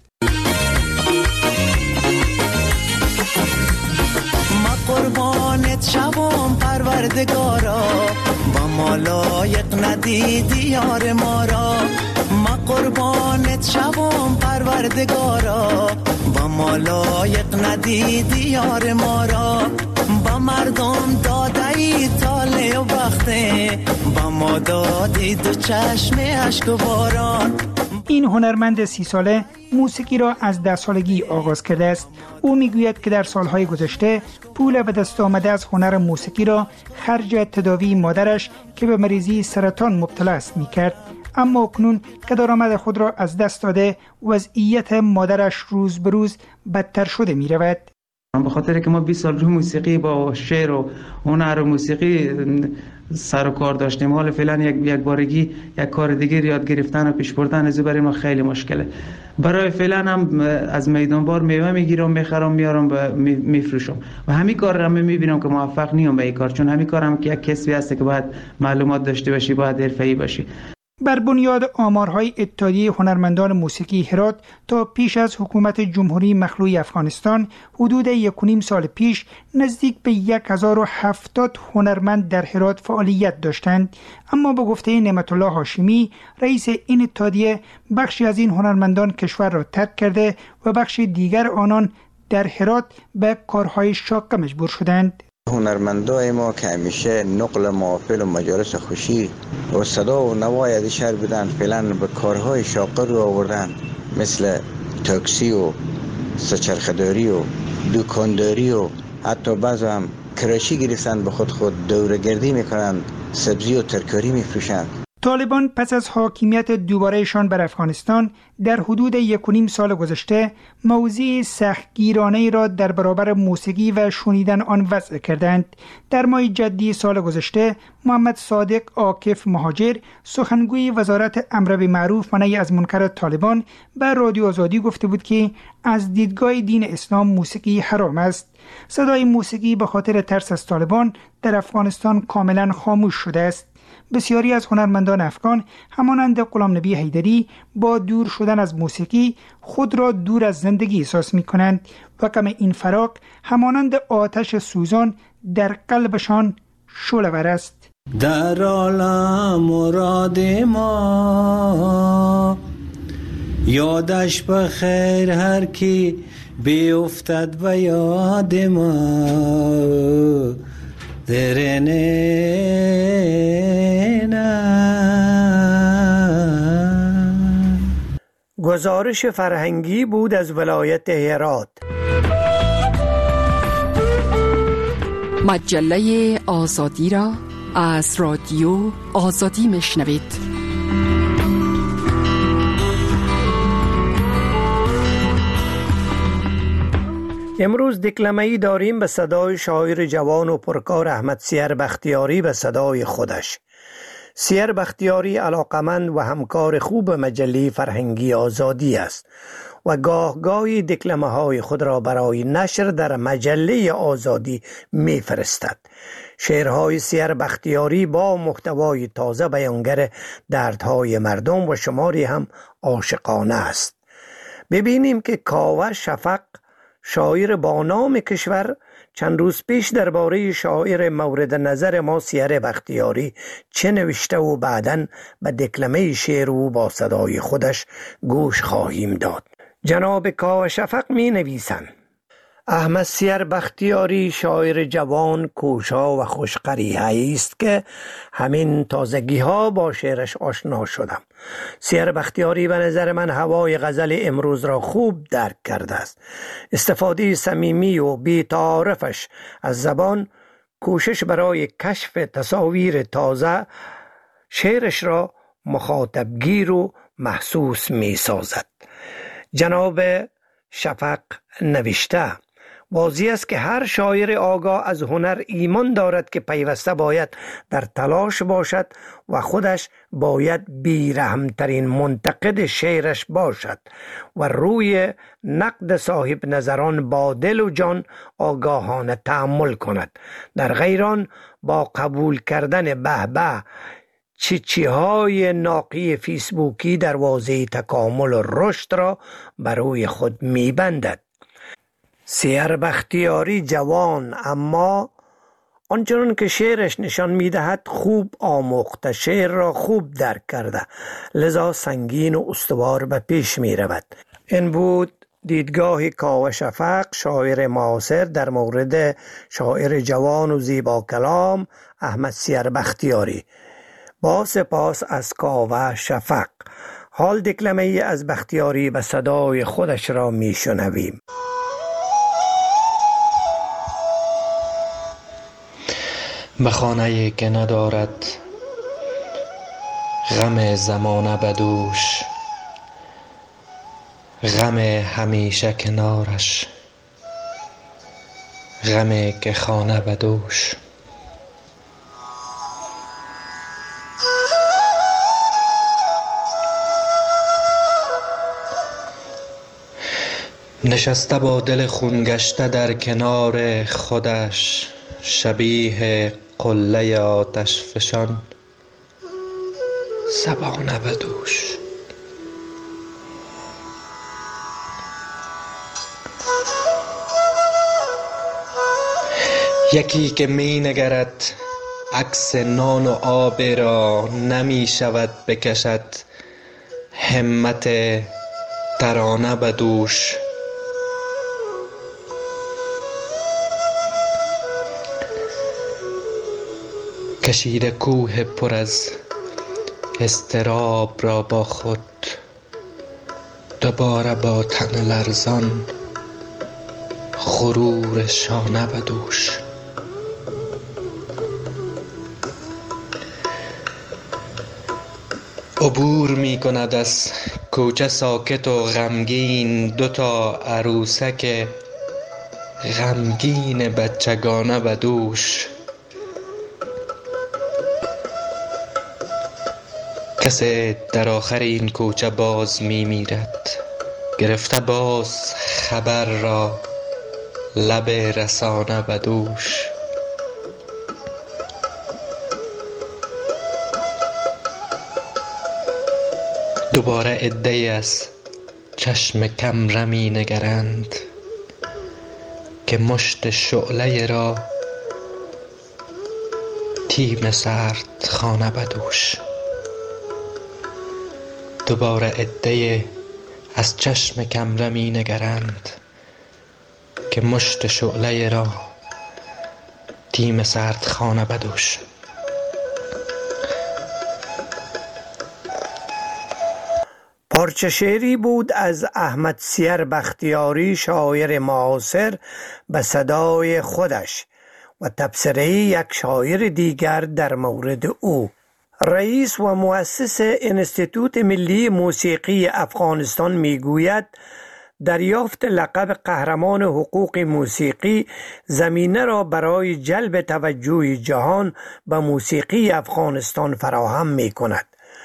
Speaker 14: ما قربانت شوم پروردگارا، با ما لایق ندیدی یار ما را. ما قربانت شوم پروردگارا، با ما لایق ندیدی یار ما را. با مردم دادی تاله و بخته، با ما دادی دو چشم اشک و باران.
Speaker 13: این هنرمند سی ساله موسیقی را از ده سالگی آغاز کرده است. او میگوید که در سالهای گذشته پول به دست آمده از هنر موسیقی را خرج تداوی مادرش که به مریضی سرطان مبتلا است میکرد، اما اکنون که درآمد خود را از دست داده وضعیت مادرش روز به روز بدتر شده می رود.
Speaker 15: به خاطر که ما بیست سال رو موسیقی با شعر و هنر و موسیقی سر و کار داشتیم، حالا فعلا یک یک بارگی یک کار دیگر یاد گرفتن و پیش بردن از برای ما خیلی مشکله. برای فعلا هم از میدان بار میوه میگیرم، میخرم، میارم و میفروشم و همین کار رو میبینم که موفق نیم به این کار، چون همین کار هم که یک کسبی هست که باید معلومات داشته باشی، باید حرفه‌ای باشی.
Speaker 13: بر بنیاد آمارهای اتحادیه هنرمندان موسیقی هرات تا پیش از حکومت جمهوری مخلوع افغانستان حدود یک و نیم سال پیش نزدیک به یک هزار و هفتاد هنرمند در هرات فعالیت داشتند، اما به گفته نعمت الله هاشمی رئیس این اتحادیه بخشی از این هنرمندان کشور را ترک کرده و بخش دیگر آنان در هرات به کارهای شاق مجبور شدند.
Speaker 16: هنرمندای ما که همیشه نقل محافل و مجالس خوشی و صدا و نوای از شهر بودن فعلا به کارهای شاقه رو آوردن، مثل تاکسی و سچرخداری و دکانداری و حتی بعض هم کراشی گرفتن، به خود خود دوره‌گردی میکنن، سبزی و ترکاری میفروشن.
Speaker 13: طالبان پس از حاکمیت دوبارهشان بر افغانستان در حدود یک و نیم سال گذشته موضوع سختگیرانه‌ای را در برابر موسیقی و شنیدن آن وضع کردند. در ماه جدی سال گذشته محمد صادق عاکف مهاجر، سخنگوی وزارت امر بالمعروف و نهی از منکر طالبان، به رادیو آزادی گفته بود که از دیدگاه دین اسلام موسیقی حرام است. صدای موسیقی به خاطر ترس از طالبان در افغانستان کاملا خاموش شده است. بسیاری از هنرمندان افغان همانند غلام نبی حیدری با دور شدن از موسیقی خود را دور از زندگی احساس می کنند و غم این فراق همانند آتش سوزان در قلبشان شعله‌ور است.
Speaker 10: در عالم مراد ما یادش بخیر هر کی بیفتد به یاد ما درنه.
Speaker 8: گزارش فرهنگی بود از ولایت هرات.
Speaker 7: مجله آزادی را از رادیو آزادی میشنوید.
Speaker 8: امروز دکلمه‌ای داریم به صدای شاعر جوان و پرکار احمد سیر بختیاری به صدای خودش. سیر بختیاری علاقمند و همکار خوب مجله فرهنگی آزادی است و گاه گاهی دکلمه های خود را برای نشر در مجله آزادی می فرستد. شعرهای سیر بختیاری با محتوای تازه بیانگر دردهای مردم و شماری هم عاشقانه است. ببینیم که کاوه شفق، شاعر با نام کشور، چند روز پیش درباره شاعر مورد نظر ما سیر بختیاری چه نوشته و بعداً به دکلمه شعر او با صدای خودش گوش خواهیم داد. جناب کاوه شفق می نویسند: احمد سیر بختیاری شاعر جوان، کوشا و خوشقریحه‌ای است که همین تازگی ها با شعرش آشنا شدم. سیر بختیاری به نظر من هوای غزل امروز را خوب درک کرده است. استفاده صمیمی و بی‌تعارفش از زبان، کوشش برای کشف تصاویر تازه، شعرش را مخاطبگیر و محسوس می سازد. جناب شفق نوشته: واضح است که هر شاعر آگاه از هنر ایمان دارد که پیوسته باید در تلاش باشد و خودش باید بیرحمترین منتقد شعرش باشد و روی نقد صاحب نظران با دل و جان آگاهانه تأمل کند. در غیر آن با قبول کردن به به چی چی های ناقی فیسبوکی دروازه تکامل و رشد را بروی خود می بندد. سیر بختیاری جوان، اما آنچنان که شعرش نشان میدهد خوب آموخته، شعر را خوب درک کرده، لذا سنگین و استوار به پیش می رود. این بود دیدگاه کاوه شفق، شاعر معاصر، در مورد شاعر جوان و زیبا کلام احمد سیر بختیاری. با سپاس از کاوه شفق. حال دکلمه ای از بختیاری به صدای خودش را می شنویم.
Speaker 11: به خانه‌ای که ندارد غم زمانه بدوش، غم همیشه کنارش، غم که خانه بدوش. نشسته با دل خون گشته در کنار خودش، شبیه قله آتش فشان، زبانه بدوش. یکی که می نگرد عکس نان و آب را، نمی شود بکشد همت ترانه بدوش. کشیده کوه پر از اضطراب را با خود، دوباره با تن لرزان غرور شانه بدوش. عبور می کند از کوچه ساکت و غمگین، دوتا عروسک غمگین بچگانه بدوش. کسی در آخر این کوچه باز می میرد، گرفته باز خبر را لب رسانه بدوش. دوباره عده‌ای از چشم کم می نگرند که مشت شعله را تیم سرد خانه بدوش. دوباره عده‌ای از چشم کم می نگرند که مشت شعله را تیم سرد خانه بدوش.
Speaker 8: پارچه شعری بود از احمد سیر بختیاری، شاعر معاصر، به صدای خودش و تبصره یک شاعر دیگر در مورد او. رئیس و مؤسس انستیتوت ملی موسیقی افغانستان میگوید دریافت لقب قهرمان حقوق موسیقی زمینه را برای جلب توجه جهان به موسیقی افغانستان فراهم می کند.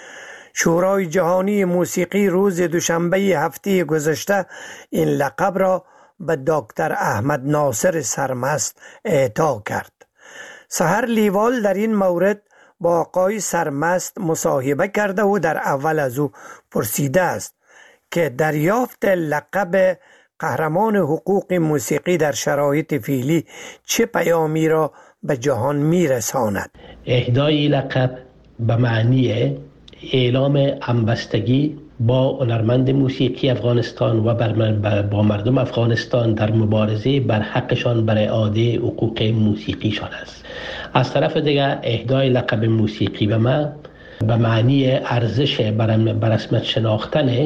Speaker 8: شورای جهانی موسیقی روز دوشنبه هفته گذشته این لقب را به دکتر احمد ناصر سرمست اعطا کرد. سحر لیوال در این مورد با آقای سرمست مصاحبه کرده و در اول از او پرسیده است که دریافت لقب قهرمان حقوق موسیقی در شرایط فعلی چه پیامی را به جهان میرساند.
Speaker 12: اهدای لقب به معنی اعلام همبستگی با هنرمند موسیقی افغانستان و با مردم افغانستان در مبارزه بر حقشان بر اعاده حقوق موسیقیشان است. از طرف دیگر اهدای لقب موسیقی به من به معنی ارزش بر رسمیت شناختن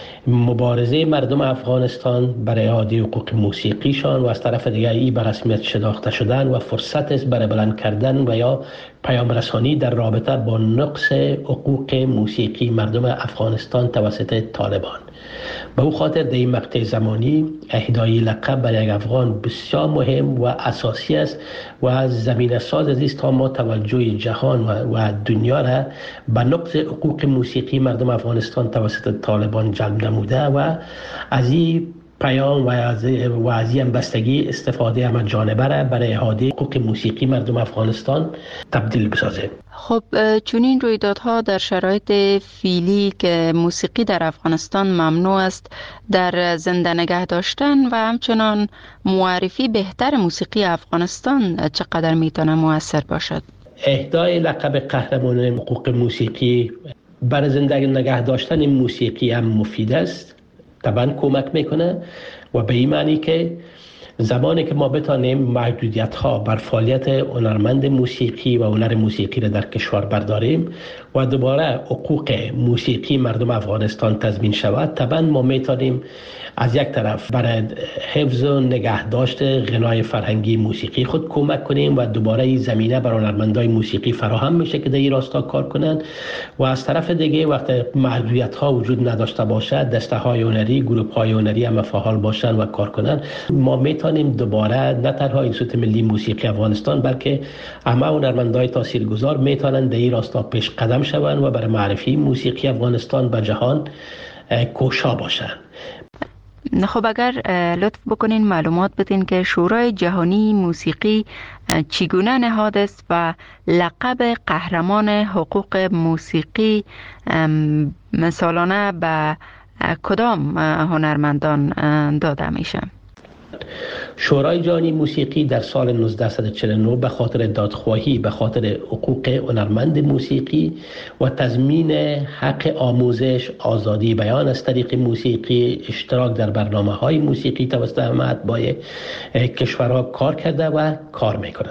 Speaker 12: مبارزه مردم افغانستان برای اعاده حقوق موسیقیشان و از طرف دیگر ای بر رسمیت شناخته شدن و فرصت است برای بلند کردن و یا پیام رسانی در رابطه با نقص حقوق موسیقی مردم افغانستان توسط طالبان. به او خاطر در این مقطع زمانی اهدای لقب برای یک افغان بسیار مهم و اساسی است و زمینه ساز است تا ما توجه جهان و, و دنیا را به نقص حقوق موسیقی مردم افغانستان توسط طالبان جلب نموده و از این پیام و از و از این بستگی استفاده هم جانبه را برای اعاده حقوق موسیقی مردم افغانستان تبدیل بسازه.
Speaker 17: خب چون این رویدادها در شرایط فعلی که موسیقی در افغانستان ممنوع است در زنده نگه داشتن و همچنان معرفی بهتر موسیقی افغانستان چقدر میتونه مؤثر باشد؟
Speaker 12: اهدای لقب قهرمان حقوق موسیقی برای زنده نگه داشتن موسیقی هم مفید است، طبعا کمک میکنه و به این معنی که زمانی که ما بتانیم محدودیت ها بر فعالیت هنرمند موسیقی و هنر موسیقی را در کشور برداریم و دوباره حقوق موسیقی مردم افغانستان تضمین شود، طبعا ما میتونیم از یک طرف برای حفظ و نگهداشت غنای فرهنگی موسیقی خود کمک کنیم و دوباره این زمینه بر هنرمندای موسیقی فراهم میشه که در این راستا کار کنند و از طرف دیگه وقتی محدودیت ها وجود نداشته باشد دسته های هنری، گروه های هنری هم فعال باشن و کار کنند، ما میتونیم دوباره نه تنها اینستیتوت ملی موسیقی افغانستان بلکه همه هنرمندای تاثیرگذار میتونن در این راستا پیش قدم شوند و برای معرفی موسیقی افغانستان به جهان کوشا باشند.
Speaker 17: خب اگر لطف بکنین معلومات بدین که شورای جهانی موسیقی چگونه نهاد است و لقب قهرمان حقوق موسیقی سالانه به کدام هنرمندان داده میشه؟
Speaker 12: شورای جهانی موسیقی در سال نوزده چهل و نه به خاطر دادخواهی به خاطر حقوق هنرمند موسیقی و تضمین حق آموزش، آزادی بیان از طریق موسیقی، اشتراک در برنامه‌های موسیقی توسط همه اتباع کشورها کار کرده و کار میکنه.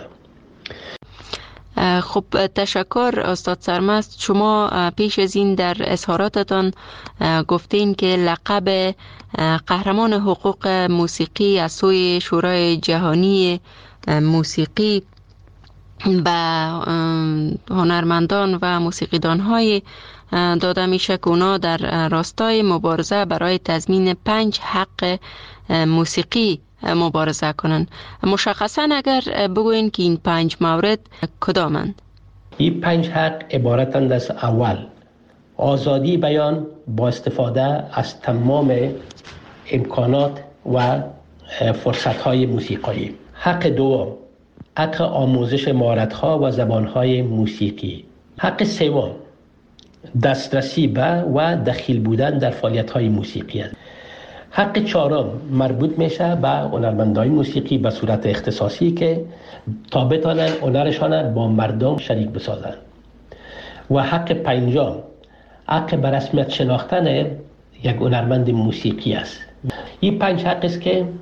Speaker 17: خب تشکر استاد سرمست. شما پیش از این در اظهاراتتان گفتین که لقب قهرمان حقوق موسیقی از سوی شورای جهانی موسیقی به هنرمندان و موسیقیدان‌های داده میشه که اونا در راستای مبارزه برای تضمین پنج حق موسیقی مبارزه کنن. مشخصا اگر بگوین که این پنج مورد کدامند؟
Speaker 12: این پنج حق عبارتند از: اول، آزادی بیان با استفاده از تمام امکانات و فرصت‌های موسیقایی. حق دوم، حق آموزش مهارت‌ها و زبان‌های موسیقی. حق سوم، دسترسی به و دخیل بودن در فعالیت‌های موسیقی است. حق چهارم مربوط میشه به هنرمندای موسیقی به صورت اختصاصی که تا بتانن هنرشان با مردم شریک بسازن. و حق پنجم، حق به رسمیت شناختن یک هنرمند موسیقی است. این پنج حق است که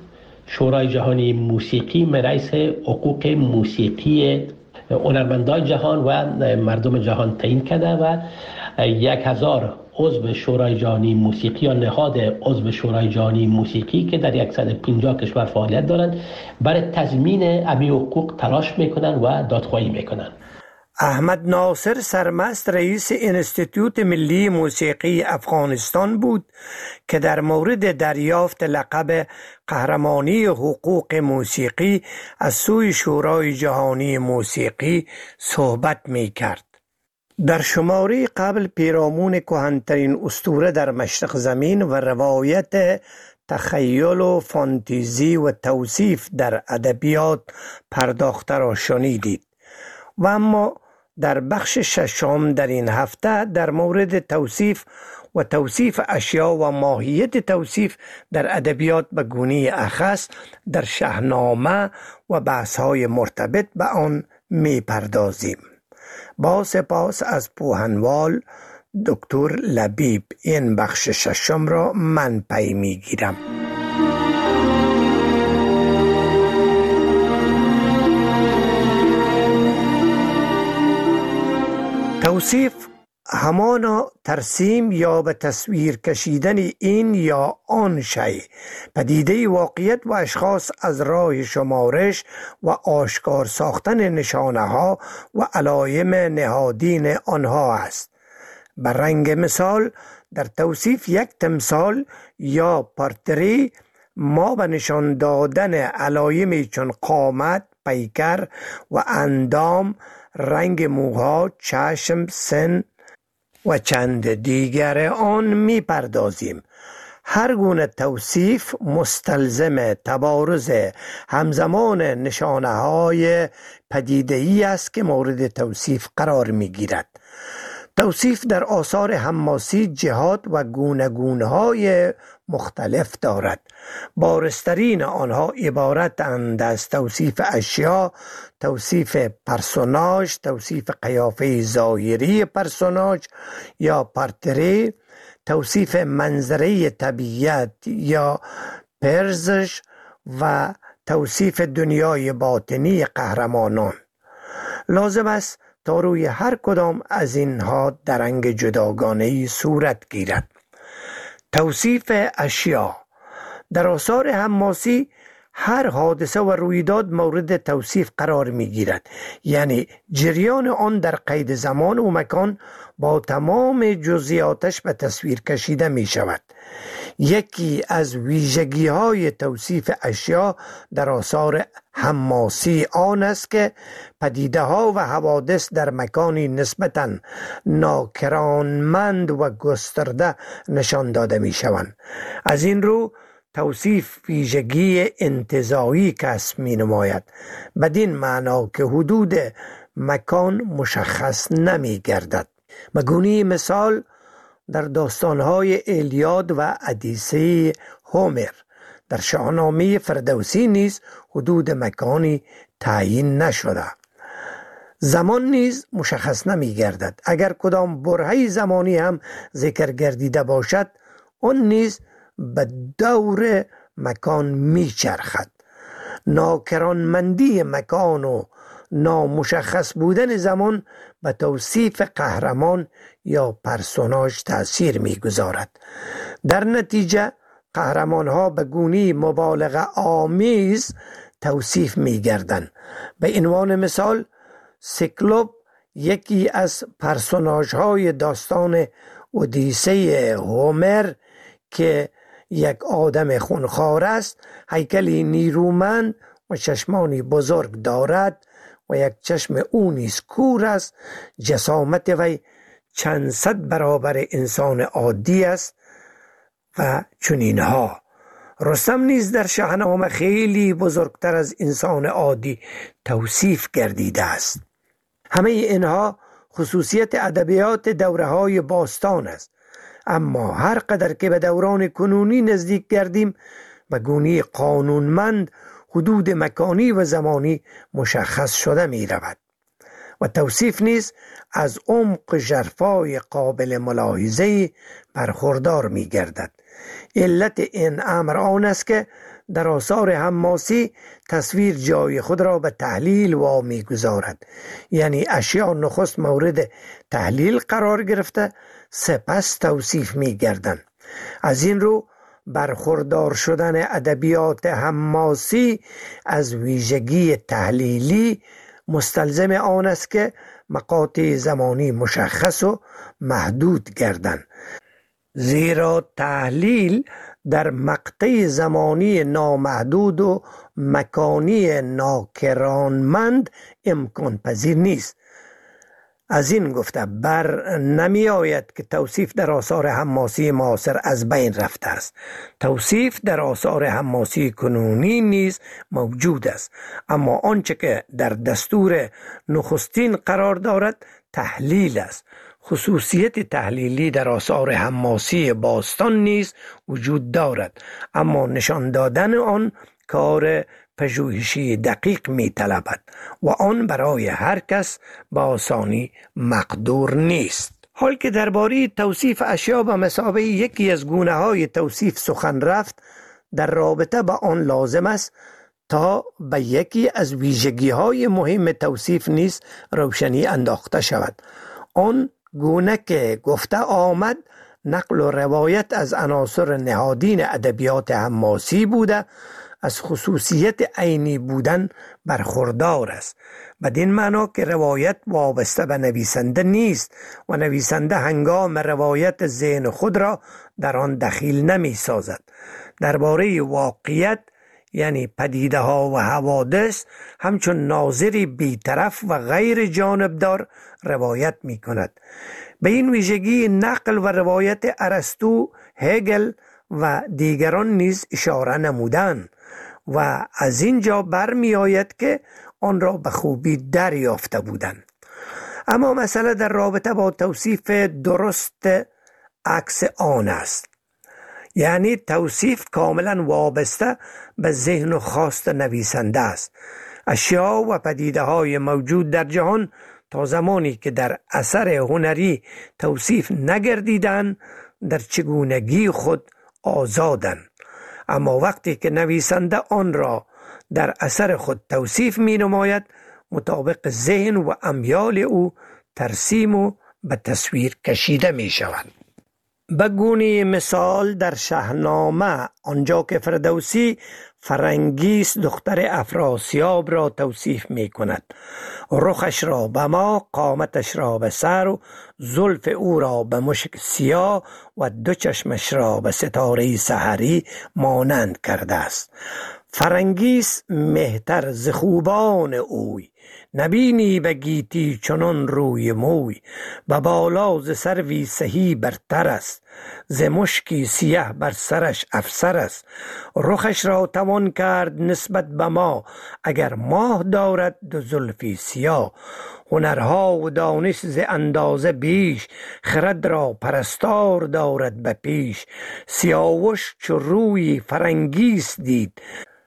Speaker 12: شورای جهانی موسیقی رئیس حقوق موسیقی هنرمندان جهان و مردم جهان تعیین کرده و یک هزار عضو شورای جهانی موسیقی یا نهاد عضو شورای جهانی موسیقی که در صد و پنجاه کشور فعالیت دارند برای تضمین امی حقوق تلاش میکنن و دادخواهی میکنن.
Speaker 8: احمد ناصر سرمست رئیس انستیتوت ملی موسیقی افغانستان بود که در مورد دریافت لقب قهرمانی حقوق موسیقی از سوی شورای جهانی موسیقی صحبت می کرد. در شماره قبل پیرامون کهن‌ترین اسطوره در مشرق زمین و روایت تخیل و فانتزی و توصیف در ادبیات پرداخته را شنیدید و اما در بخش ششم در این هفته در مورد توصیف و توصیف اشیا و ماهیت توصیف در ادبیات به گونه اخص در شاهنامه و بحث‌های مرتبط به آن می پردازیم. با سپاس از پوهنوال دکتر لبیب این بخش ششم را من پی می گیرم. توصیف همانا ترسیم یا به تصویر کشیدن این یا آن شی، پدیده واقعیت و اشخاص از راه شمارش و آشکار ساختن نشانه ها و علائم نهادین آنها است. بر رنگ مثال در توصیف یک تمثال یا پارتری ما به نشان دادن علایمی چون قامت، پیکر و اندام، رنگ موها، چشم، سن و چند دیگر آن می پردازیم. هر گونه توصیف مستلزم تبارز همزمان نشانه های پدیده‌ای است که مورد توصیف قرار می گیرد. توصیف در آثار حماسی جهات و گونه‌گونه‌های مختلف دارد. بارزترین آنها عبارتند از توصیف اشیا، توصیف پرسوناژ، توصیف قیافه ظاهری پرسوناژ یا پارتری، توصیف منظره طبیعت یا پرزش و توصیف دنیای باطنی قهرمانان. لازم است تا روی هر کدام از اینها درنگ جداگانه‌ای صورت گیرد. توصیف اشیا در آثار حماسی هر حادثه و رویداد مورد توصیف قرار می گیرد، یعنی جریان آن در قید زمان و مکان با تمام جزئیاتش به تصویر کشیده می شود. یکی از ویژگی های توصیف اشیا در آثار حماسی آن است که پدیده ها و حوادث در مکانی نسبتاً ناکرانمند و گسترده نشان داده می شوند. از این رو توصیف ویژگی انتزاعی کسب می نماید، بدین معنا که حدود مکان مشخص نمی گردد. به گونه مثال در داستانهای ایلیاد و ادیسه هومر، در شاهنامه فردوسی نیز حدود مکانی تعیین نشده. زمان نیز مشخص نمی گردد. اگر کدام برهه زمانی هم ذکر گردیده باشد، آن نیز به دور مکان می چرخد. ناکرانمندی مکان و نامشخص بودن زمان به توصیف قهرمان یا پرسوناژ تأثیر می گذارد. در نتیجه قهرمان ها به گونی مبالغه آمیز توصیف می گردند. به عنوان مثال سیکلوپ یکی از پرسوناژ های داستان اودیسه هومر که یک آدم خونخوار است، هیکلی نیرومند و چشمانی بزرگ دارد و یک چشم او نیز کور است. جسامت وی چند صد برابر انسان عادی است و چنینها. رستم نیز در شاهنامه خیلی بزرگتر از انسان عادی توصیف گردیده است. همه اینها خصوصیت ادبیات دوره‌های باستان است، اما هر قدر که به دوران کنونی نزدیک گردیم به گونه قانونمند حدود مکانی و زمانی مشخص شده می رود و توصیف نیز از عمق ژرفای قابل ملاحظه برخوردار می گردد. علت این امر آن است که در آثار حماسی تصویر جای خود را به تحلیل وامی گذارد، یعنی اشیاء نخست مورد تحلیل قرار گرفته سپس توصیف می گردند. از این رو برخوردار شدن ادبیات حماسی از ویژگی تحلیلی مستلزم آن است که مقاطع زمانی مشخص و محدود گردند، زیرا تحلیل در مقطع زمانی نامحدود و مکانی ناکرانمند امکان پذیر نیست. از این گفته بر نمی آید که توصیف در آثار حماسی معاصر از بین رفته است. توصیف در آثار حماسی کنونی نیز موجود است، اما آنچه که در دستور نخستین قرار دارد تحلیل است. خصوصیت تحلیلی در آثار حماسی باستان نیز وجود دارد، اما نشان دادن آن کار پژوهشی دقیق می طلبد و آن برای هر کس به آسانی مقدور نیست. حال که درباره توصیف اشیا به مثابه یکی از گونه های توصیف سخن رفت، در رابطه با آن لازم است تا به یکی از ویژگی های مهم توصیف نیز روشنی انداخته شود. آن گونه که گفته آمد نقل و روایت از عناصر نهادین ادبیات حماسی بوده از خصوصیت عینی بودن برخوردار است، بدین معنا که روایت وابسته به نویسنده نیست و نویسنده هنگام روایت ذهن خود را در آن دخیل نمی سازد. درباره واقعیت یعنی پدیده ها و حوادث همچون ناظری بیطرف و غیر جانبدار روایت می کند. به این ویژگی نقل و روایت ارسطو، هگل و دیگران نیز اشاره نمودند و از اینجا برمی آید که آن را به خوبی دریافته بودند. اما مسئله در رابطه با توصیف درست عکس آن است، یعنی توصیف کاملا وابسته به ذهن و خواست نویسنده است. اشیا و پدیده های موجود در جهان تا زمانی که در اثر هنری توصیف نگردیدند در چگونگی خود آزادند، اما وقتی که نویسنده آن را در اثر خود توصیف می نماید مطابق ذهن و امیال او ترسیم و به تصویر کشیده می شود. به گونه مثال در شاهنامه آنجا که فردوسی فرنگیس دختر افراسیاب را توصیف می کند، رخش را به ما، قامتش را به سر و زلف او را به مشک سیاه و دو چشمش را به ستاره سحری مانند کرده است. فرنگیس مهتر ز خوبان اوی، نبینی به گیتی چنان روی موی. به بالا ز سروی سهی برتر است، ز مشکی سیه بر سرش افسر است. رخش را توان کرد نسبت به ما، اگر ماه دارد دو زلفی سیاه. هنرها و دانش ز اندازه بیش، خرد را پرستار دارد به پیش. سیاوش چو روی فرنگیس دید،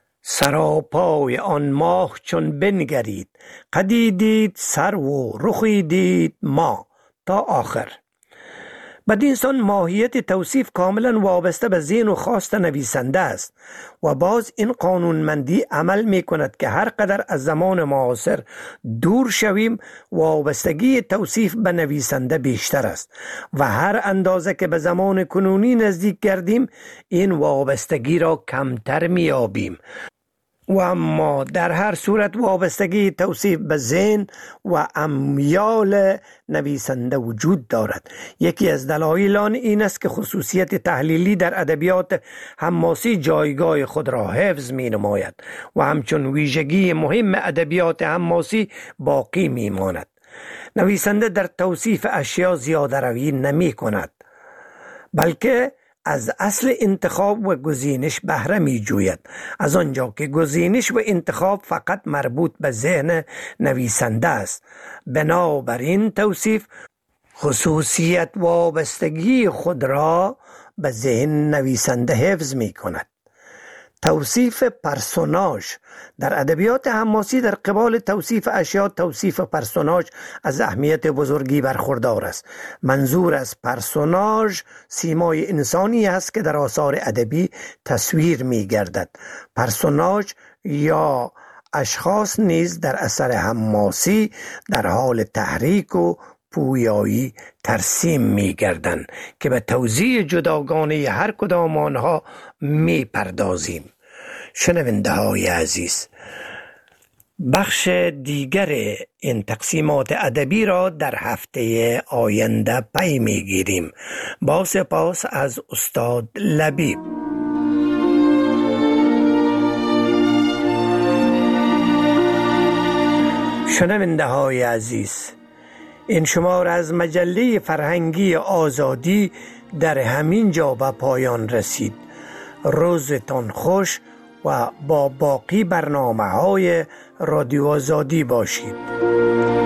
Speaker 8: سراپای آن ماه چون بنگرید. قدی دید سر و رخی دید ما، تا آخر. بدین سان ماهیت توصیف کاملا وابسته به ذهن و خواست نویسنده است و باز این قانونمندی عمل می کند که هر قدر از زمان معاصر دور شویم وابستگی توصیف به نویسنده بیشتر است و هر اندازه که به زمان کنونی نزدیک گردیم این وابستگی را کمتر می یابیم. و اما در هر صورت وابستگی توصیف به ذهن و امیال نویسنده وجود دارد. یکی از دلایل آن این است که خصوصیت تحلیلی در ادبیات حماسی جایگاه خود را حفظ می نماید و همچون ویژگی مهم ادبیات حماسی باقی می ماند. نویسنده در توصیف اشیا زیاده روی نمی کند، بلکه از اصل انتخاب و گزینش بهره می جوید، از آنجا که گزینش و انتخاب فقط مربوط به ذهن نویسنده است. بنابراین توصیف خصوصیت وابستگی خود را به ذهن نویسنده حفظ می کند. توصیف پرسوناژ در ادبیات حماسی در قبال توصیف اشیا، توصیف پرسوناژ از اهمیت بزرگی برخوردار است. منظور از پرسوناژ سیمای انسانی است که در آثار ادبی تصویر می گردد. پرسوناژ یا اشخاص نیز در اثر حماسی در حال تحریک و پویایی ترسیم می گردند که به توضیح جداگانه هر کدام آنها می پردازیم. شنونده های عزیز، بخش دیگر این تقسیمات ادبی را در هفته آینده پی می گیریم. با سپاس از استاد لبیب. شنونده های عزیز، این شمار از مجله فرهنگی آزادی در همین جا به پایان رسید. روزتان خوش و با باقی برنامه های رادیو آزادی باشید.